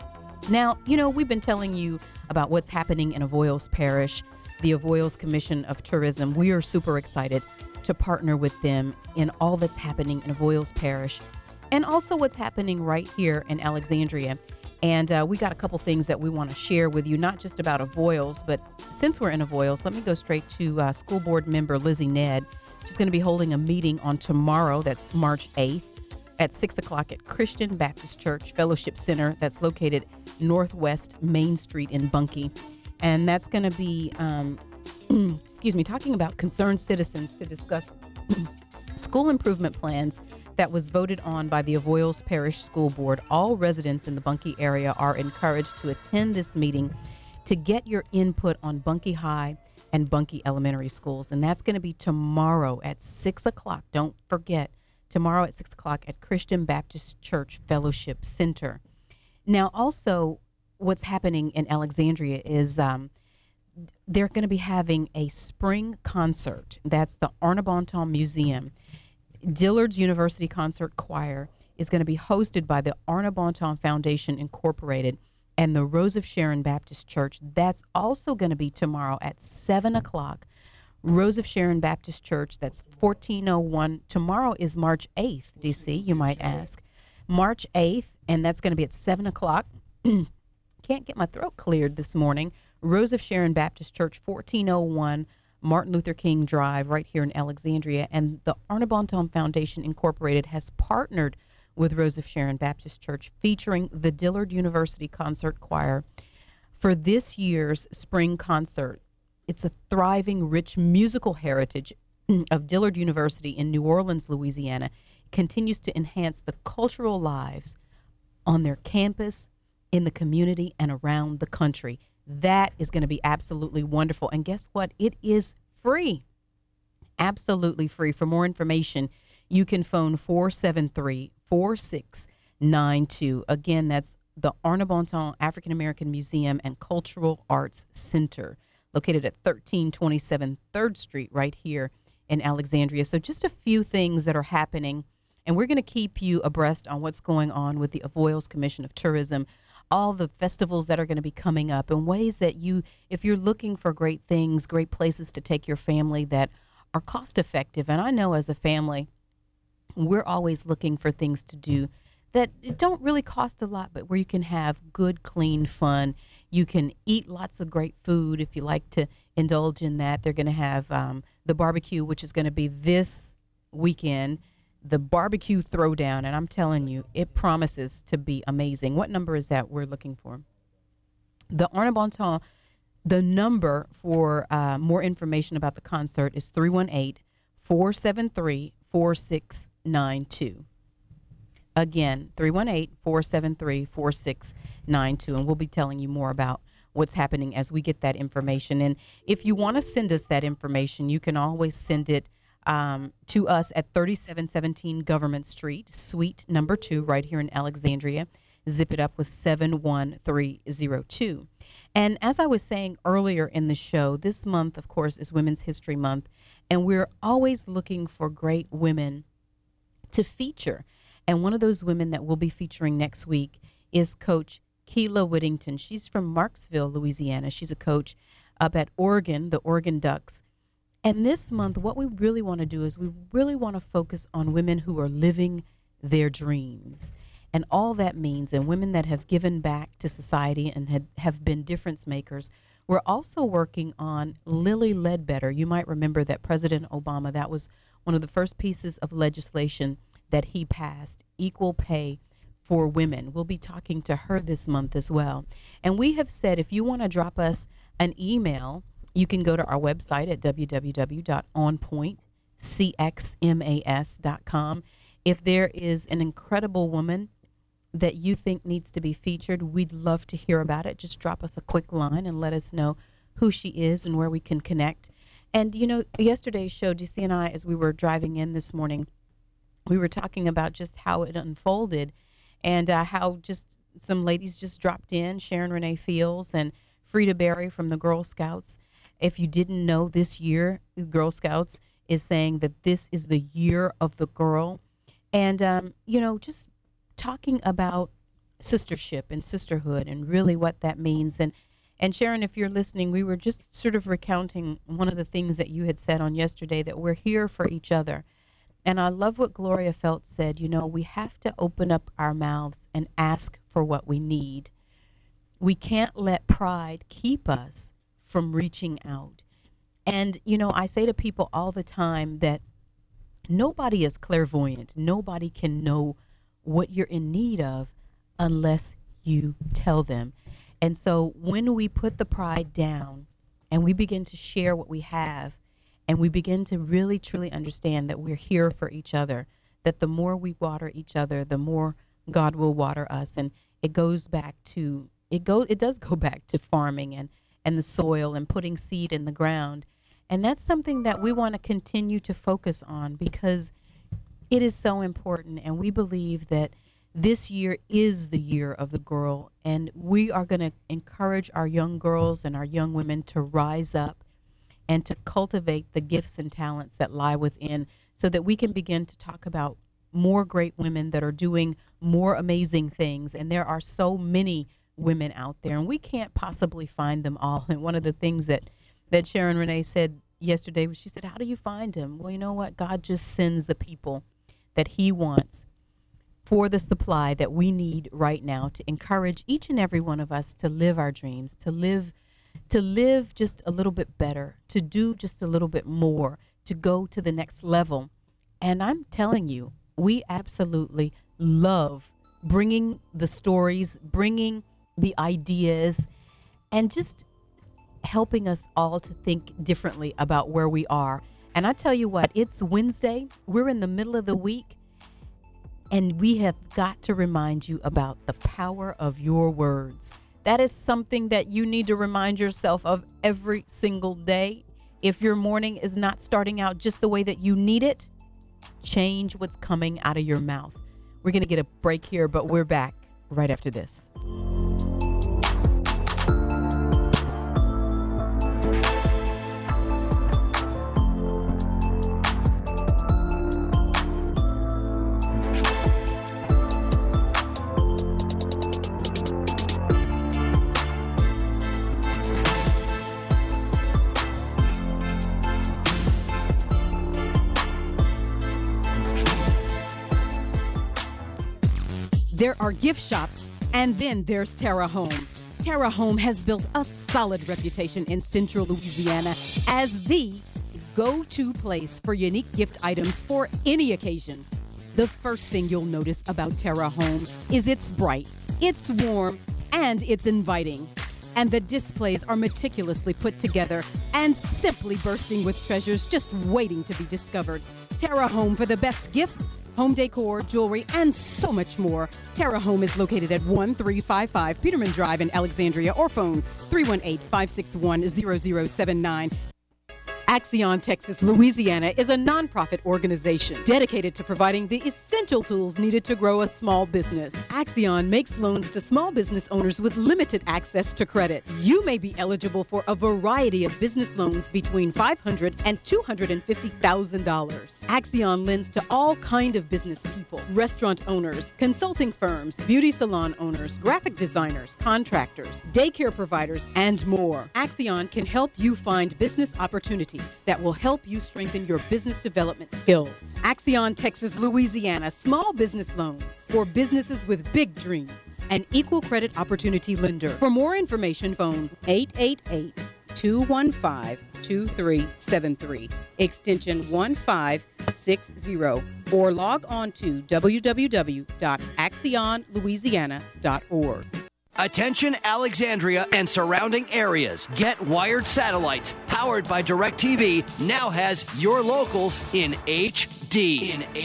[SPEAKER 1] Now, you know, we've been telling you about what's happening in Avoyelles Parish, the Avoyelles Commission of Tourism. We are super excited to partner with them in all that's happening in Avoyelles Parish and also what's happening right here in Alexandria. And uh, we got a couple things that we want to share with you, not just about Avoyelles, but since we're in Avoyelles, let me go straight to uh, school board member Lizzie Ned. She's going to be holding a meeting on tomorrow, that's March eighth, at six o'clock at Christian Baptist Church Fellowship Center that's located Northwest Main Street in Bunkie. And that's going to be, um, excuse me, talking about concerned citizens to discuss school improvement plans that was voted on by the Avoyelles Parish School Board. All residents in the Bunkie area are encouraged to attend this meeting to get your input on Bunkie High and Bunkie Elementary Schools. And that's going to be tomorrow at six o'clock. Don't forget, tomorrow at six o'clock at Christian Baptist Church Fellowship Center. Now, also, what's happening in Alexandria is um, they're going to be having a spring concert. That's the Arna Bonton Museum. Dillard's University Concert Choir is going to be hosted by the Arna Bonton Foundation Incorporated and the Rose of Sharon Baptist Church. That's also going to be tomorrow at seven o'clock. Rose of Sharon Baptist Church, that's fourteen oh one. Tomorrow is March eighth, D C, you might ask. March eighth, and that's going to be at seven o'clock. Can't get my throat cleared this morning. Rose of Sharon Baptist Church, fourteen oh one Martin Luther King Drive, right here in Alexandria. And the Arna Bonton Foundation Incorporated has partnered with Rose of Sharon Baptist Church, featuring the Dillard University Concert Choir for this year's spring concert. It's a thriving, rich musical heritage of Dillard University in New Orleans, Louisiana. It continues to enhance the cultural lives on their campus, in the community, and around the country. That is going to be absolutely wonderful. And guess what? It is free. Absolutely free. For more information, you can phone four seven three, four six nine two. Again, that's the Arna Bonton African American Museum and Cultural Arts Center, located at thirteen twenty-seven third Street right here in Alexandria. So just a few things that are happening, and we're going to keep you abreast on what's going on with the Avoyelles Commission of Tourism, all the festivals that are going to be coming up, and ways that you, if you're looking for great things, great places to take your family that are cost effective. And I know as a family, we're always looking for things to do that don't really cost a lot, but where you can have good, clean fun. You can eat lots of great food if you like to indulge in that. They're going to have um, the barbecue, which is going to be this weekend, the barbecue throwdown, and I'm telling you, it promises to be amazing. What number is that we're looking for? The Arna Bonton, the number for uh, more information about the concert is three one eight, four seven three, four six nine two. Again, three one eight, four seven three, four six nine two, and we'll be telling you more about what's happening as we get that information. And if you want to send us that information, you can always send it Um, to us at thirty-seven seventeen Government Street, Suite number two, right here in Alexandria. Zip it up with seven one three zero two. And as I was saying earlier in the show, this month, of course, is Women's History Month, and we're always looking for great women to feature. And one of those women that we'll be featuring next week is Coach Keela Whittington. She's from Marksville, Louisiana. She's a coach up at Oregon, the Oregon Ducks. And this month, what we really want to do is we really want to focus on women who are living their dreams and all that means, and women that have given back to society and had, have been difference makers. We're also working on Lilly Ledbetter. You might remember that President Obama, that was one of the first pieces of legislation that he passed, equal pay for women. We'll be talking to her this month as well. And we have said if you want to drop us an email, you can go to our website at w w w dot on point c x mas dot com. If there is an incredible woman that you think needs to be featured, we'd love to hear about it. Just drop us a quick line and let us know who she is and where we can connect. And, you know, yesterday's show, D C and I, as we were driving in this morning, we were talking about just how it unfolded and uh, how just some ladies just dropped in, Sharon Renee Fields and Frida Berry from the Girl Scouts. If you didn't know, this year, the Girl Scouts is saying that this is the year of the girl. And, um, you know, just talking about sistership and sisterhood and really what that means. And, and Sharon, if you're listening, we were just sort of recounting one of the things that you had said on yesterday, that we're here for each other. And I love what Gloria Feltz said. You know, we have to open up our mouths and ask for what we need. We can't let pride keep us from reaching out. And, you know, I say to people all the time that nobody is clairvoyant. Nobody can know what you're in need of unless you tell them. And so when we put the pride down and we begin to share what we have, and we begin to really, truly understand that we're here for each other, that the more we water each other, the more God will water us. And it goes back to, it go, it does go back to farming and, and the soil and putting seed in the ground. And that's something that we want to continue to focus on because it is so important. And we believe that this year is the year of the girl. And we are going to encourage our young girls and our young women to rise up and to cultivate the gifts and talents that lie within so that we can begin to talk about more great women that are doing more amazing things. And there are so many women out there, and we can't possibly find them all. And one of the things that, that Sharon Renee said yesterday was, she said, how do you find them? Well, you know what? God just sends the people that he wants for the supply that we need right now to encourage each and every one of us to live our dreams, to live to live just a little bit better, to do just a little bit more, to go to the next level. And I'm telling you, we absolutely love bringing the stories, bringing the ideas, and just helping us all to think differently about where we are. And I tell you what, it's Wednesday. We're in the middle of the week, and we have got to remind you about the power of your words. That is something that you need to remind yourself of every single day. If your morning is not starting out just the way that you need it, change what's coming out of your mouth. We're going to get a break here, but we're back right after this. There are gift shops, and then there's Terra Home. Terra Home has built a solid reputation in Central Louisiana as the go-to place for unique gift items for any occasion. The first thing you'll notice about Terra Home is it's bright, it's warm, and it's inviting. And the displays are meticulously put together and simply bursting with treasures just waiting to be discovered. Terra Home for the best gifts, home decor, jewelry, and so much more. Terra Home is located at one three five five Peterman Drive in Alexandria, or phone three one eight, five six one, zero zero seven nine. Axion Texas Louisiana is a nonprofit organization dedicated to providing the essential tools needed to grow a small business. Axion makes loans to small business owners with limited access to credit. You may be eligible for a variety of business loans between five hundred thousand dollars and two hundred fifty thousand dollars. Axion lends to all kind of business people: restaurant owners, consulting firms, beauty salon owners, graphic designers, contractors, daycare providers, and more. Axion can help you find business opportunities that will help you strengthen your business development skills. Axion Texas Louisiana Small Business Loans for businesses with big dreams. An equal credit opportunity lender. For more information, phone eight eight eight, two one five, two three seven three, extension one five six zero, or log on to w w w dot axion louisiana dot org.
[SPEAKER 7] Attention Alexandria and surrounding areas. Get Wired Satellites, powered by DirecTV, now has your locals in H D. In H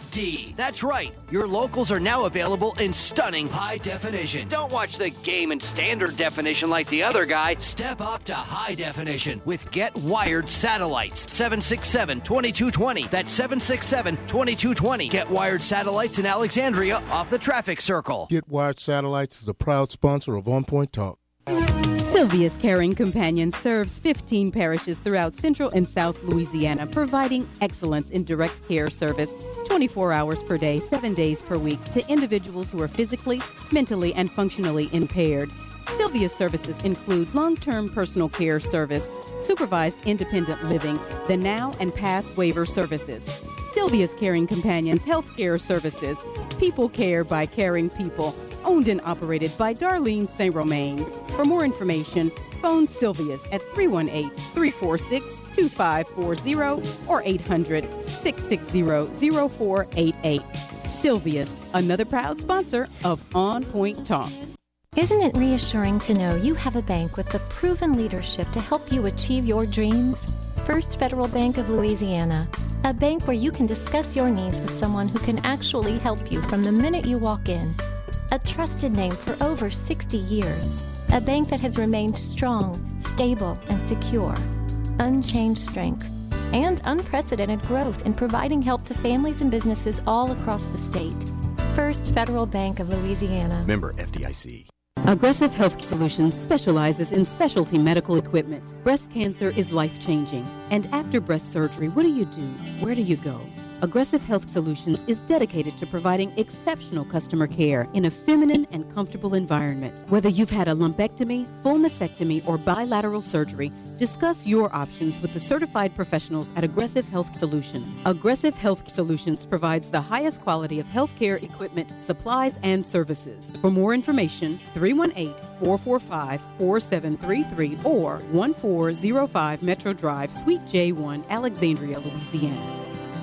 [SPEAKER 7] D. That's right. Your locals are now available in stunning high definition.
[SPEAKER 4] Don't watch the game in standard definition like the other guy.
[SPEAKER 7] Step up to high definition with Get Wired satellites. seven six seven, two two two zero. That's seven six seven, two two two zero. Get Wired satellites in Alexandria off the traffic circle.
[SPEAKER 9] Get Wired Satellites is a proud sponsor of On Point Talk.
[SPEAKER 1] Sylvia's Caring Companion serves fifteen parishes throughout Central and South Louisiana, providing excellence in direct care service twenty-four hours per day, seven days per week to individuals who are physically, mentally, and functionally impaired. Sylvia's services include long-term personal care service, supervised independent living, the now and past waiver services. Sylvia's Caring Companions Health Care Services, People Care by Caring People, owned and operated by Darlene Saint Romain. For more information, phone Sylvia's at three one eight, three four six, two five four zero or eight hundred, six six zero, zero four eight eight. Sylvia's, another proud sponsor of On Point Talk.
[SPEAKER 10] Isn't it reassuring to know you have a bank with the proven leadership to help you achieve your dreams? First Federal Bank of Louisiana, a bank where you can discuss your needs with someone who can actually help you from the minute you walk in. A trusted name for over sixty years, a bank that has remained strong, stable, and secure. Unchanged strength and unprecedented growth in providing help to families and businesses all across the state. First Federal Bank of Louisiana.
[SPEAKER 21] Member F D I C.
[SPEAKER 1] Aggressive Health Solutions specializes in specialty medical equipment. Breast cancer is life-changing. And after breast surgery, what do you do? Where do you go? Aggressive Health Solutions is dedicated to providing exceptional customer care in a feminine and comfortable environment. Whether you've had a lumpectomy, full mastectomy, or bilateral surgery, discuss your options with the certified professionals at Aggressive Health Solutions. Aggressive Health Solutions provides the highest quality of healthcare equipment, supplies, and services. For more information, three one eight, four four five, four seven three three or one four zero five Metro Drive, Suite J one, Alexandria, Louisiana.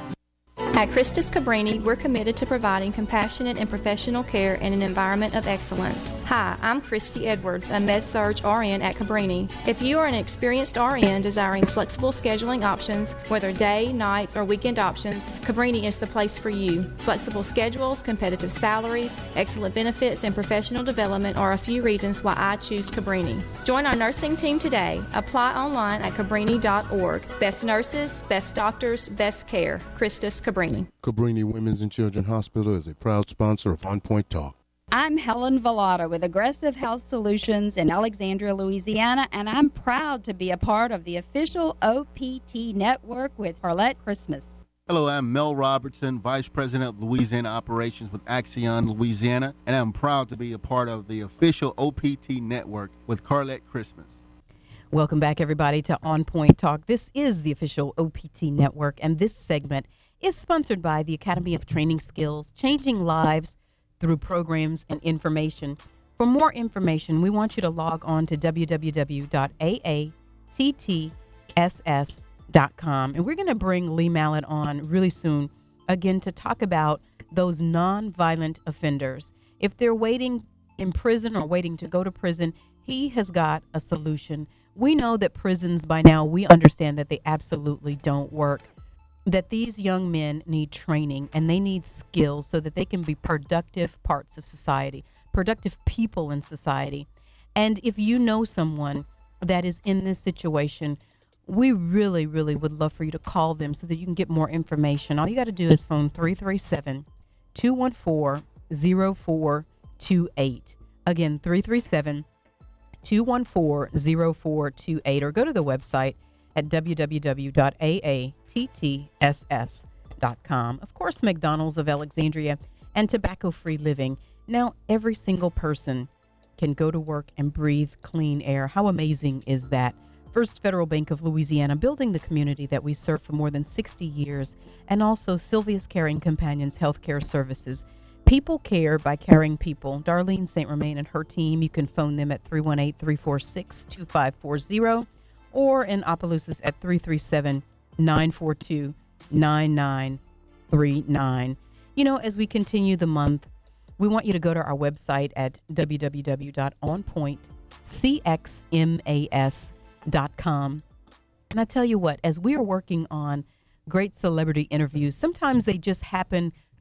[SPEAKER 11] At Christus Cabrini, we're committed to providing compassionate and professional care in an environment of excellence. Hi, I'm Christy Edwards, a Med-Surg R N at Cabrini. If you are an experienced R N desiring flexible scheduling options, whether day, nights, or weekend options, Cabrini is the place for you. Flexible schedules, competitive salaries, excellent benefits, and professional development are a few reasons why I choose Cabrini. Join our nursing team today. Apply online at cabrini dot org. Best nurses, best doctors, best care. Christus Cabrini.
[SPEAKER 9] Cabrini Women's and Children's Hospital is a proud sponsor of On Point Talk.
[SPEAKER 24] I'm Helen Vallada with Aggressive Health Solutions in Alexandria, Louisiana, and I'm proud to be a part of the official O P T network with Arlette Christmas.
[SPEAKER 25] Hello, I'm Mel Robertson, Vice President of Louisiana Operations with Axion Louisiana, and I'm proud to be a part of the official O P T network with Carlette Christmas.
[SPEAKER 1] Welcome back, everybody, to On Point Talk. This is the official O P T network, and this segment is sponsored by the Academy of Training Skills, changing lives through programs and information. For more information, we want you to log on to w w w dot a a t t s s dot com. And we're going to bring Lee Mallett on really soon, again, to talk about those nonviolent offenders. If they're waiting in prison or waiting to go to prison, he has got a solution. We know that prisons, by now, we understand that they absolutely don't work. That these young men need training and they need skills so that they can be productive parts of society, productive people in society. And if you know someone that is in this situation, we really, really would love for you to call them so that you can get more information. All you got to do is phone three three seven, two one four, zero four two eight. Again, three three seven, two one four, zero four two eight, or go to the website at w w w dot a a t t s s dot com. Of course, McDonald's of Alexandria and Tobacco-Free Living. Now, every single person can go to work and breathe clean air. How amazing is that? First Federal Bank of Louisiana, building the community that we serve for more than sixty years, and also Sylvia's Caring Companions Healthcare Services. People care by caring people. Darlene Saint Romain and her team, you can phone them at three one eight, three four six, two five four zero. Or in Opelousas at three three seven, nine four two, nine nine three nine. You know, as we continue the month, we want you to go to our website at w w w dot on point c x m a s dot com. And I tell you what, as we are working on great celebrity interviews, sometimes they just happen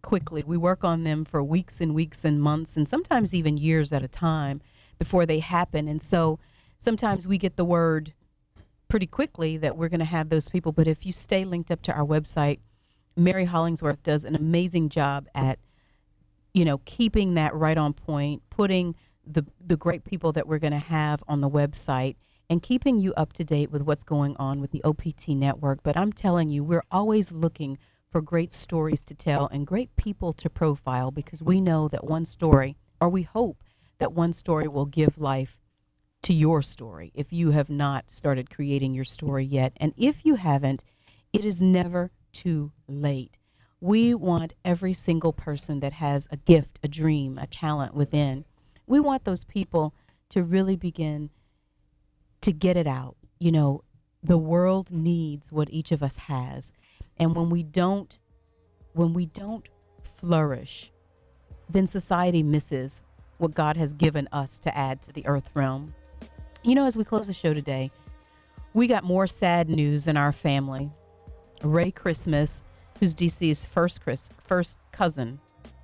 [SPEAKER 1] quickly. We work on them for weeks and weeks and months and sometimes even years at a time before they happen. And so sometimes we get the word pretty quickly that we're going to have those people. But if you stay linked up to our website, Mary Hollingsworth does an amazing job at, you know, keeping that right on point, putting the the great people that we're going to have on the website and keeping you up to date with what's going on with the O P T network. But I'm telling you, we're always looking for great stories to tell and great people to profile, because we know that one story, or we hope that one story, will give life to your story if you have not started creating your story yet. And if you haven't, it is never too late. We want every single person that has a gift, a dream, a talent within. We want those people to really begin to get it out. You know, the world needs what each of us has. And when we don't, when we don't flourish, then society misses what God has given us to add to the earth realm. You know, as we close the show today, we got more sad news in our family. Ray Christmas, who's D C's first Chris, first cousin,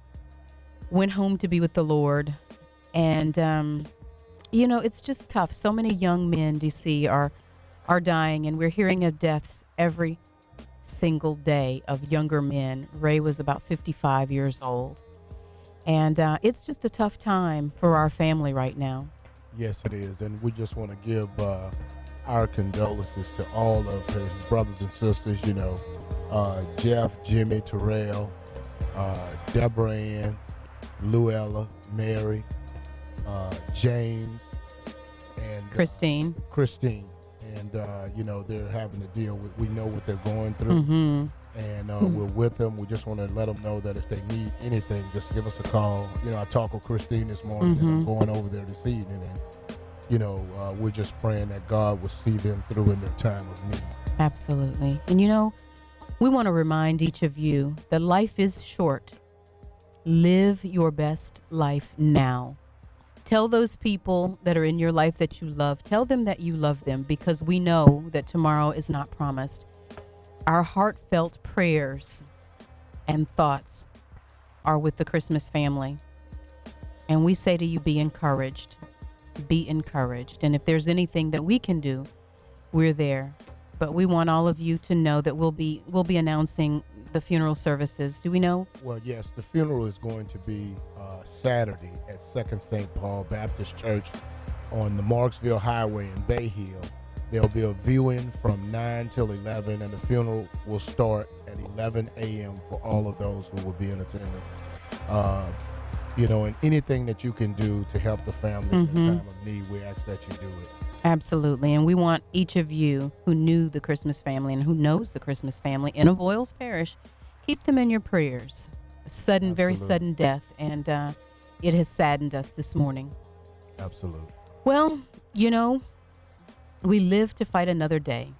[SPEAKER 1] went home to be with the Lord. And, um, you know, it's just tough. So many young men, D C, are are dying, and we're hearing of deaths every single day of younger men. Ray was about fifty-five years old. And uh, it's just a tough time for our family right now.
[SPEAKER 9] Yes, it is. And we just want to give uh, our condolences to all of his brothers and sisters, you know, uh, Jeff, Jimmy, Terrell, uh, Deborah Ann, Luella, Mary, uh, James, and uh,
[SPEAKER 1] Christine.
[SPEAKER 9] Christine. And, uh, you know, they're having to deal with, we know what they're going through.
[SPEAKER 1] Mm-hmm.
[SPEAKER 9] And uh, mm-hmm. we're with them. We just want to let them know that if they need anything, just give us a call. You know, I talked with Christine this morning, mm-hmm. and I'm going over there this evening. And, you know, uh, we're just praying that God will see them through in their time of need.
[SPEAKER 1] Absolutely. And, you know, we want to remind each of you that life is short. Live your best life now. Tell those people that are in your life that you love, tell them that you love them, because we know that tomorrow is not promised. Our heartfelt prayers and thoughts are with the Christmas family. And we say to you, be encouraged. Be encouraged. And if there's anything that we can do, we're there. But we want all of you to know that we'll be we'll be announcing the funeral services. Do we know?
[SPEAKER 9] Well, yes, the funeral is going to be uh, Saturday at Second Saint Paul Baptist Church on the Marksville Highway in Bay Hill. There'll be a viewing from nine till eleven, and the funeral will start at eleven a.m. for all of those who will be in attendance. Uh, you know, and anything that you can do to help the family mm-hmm. in time of need, we ask that you do it.
[SPEAKER 1] Absolutely. And we want each of you who knew the Christmas family and who knows the Christmas family in Avoyles Parish, keep them in your prayers. A sudden, Absolutely. very sudden death, and uh, it has saddened us this morning.
[SPEAKER 9] Absolutely.
[SPEAKER 1] Well, you know, we live to fight another day,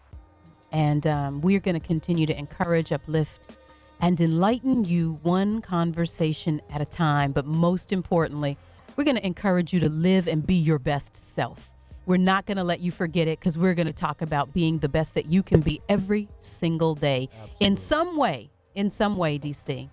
[SPEAKER 1] and um, we're going to continue to encourage, uplift, and enlighten you one conversation at a time. But most importantly, we're going to encourage you to live and be your best self. We're not going to let you forget it, because we're going to talk about being the best that you can be every single day. Absolutely. In some way, in some way, D C,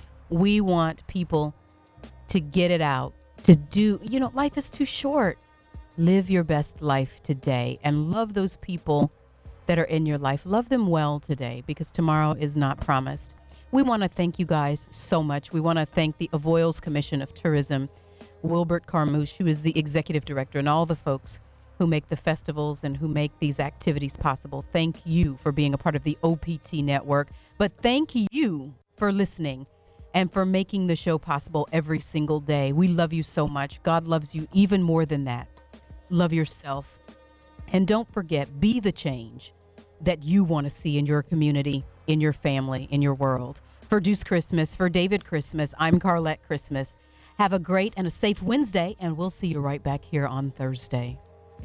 [SPEAKER 1] we want people to get it out, to do, you know, life is too short. Live your best life today and love those people that are in your life. Love them well today, because tomorrow is not promised. We want to thank you guys so much. We want to thank the Avoyles Commission of Tourism, Wilbert Carmouche, who is the executive director, and all the folks who make the festivals and who make these activities possible. Thank you for being a part of the O P T network, but thank you for listening and for making the show possible every single day. We love you so much. God loves you even more than that. Love yourself. And don't forget, be the change that you want to see in your community, in your family, in your world. For Deuce Christmas, for David Christmas, I'm Carlette Christmas. Have a great and a safe Wednesday, and we'll see you right back here on Thursday.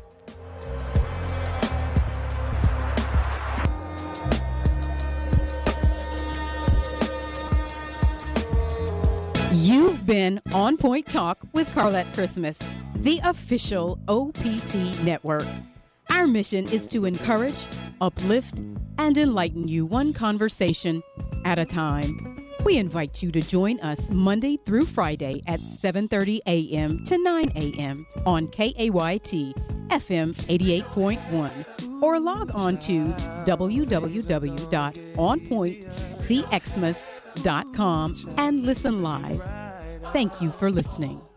[SPEAKER 1] You've been On Point Talk with Carlette Christmas, the official O P T network. Our mission is to encourage, uplift, and enlighten you one conversation at a time. We invite you to join us Monday through Friday at seven thirty a.m. to nine a.m. on K A Y T F M eighty-eight point one or log on to w w w dot on point c xmas dot com and listen live. Thank you for listening.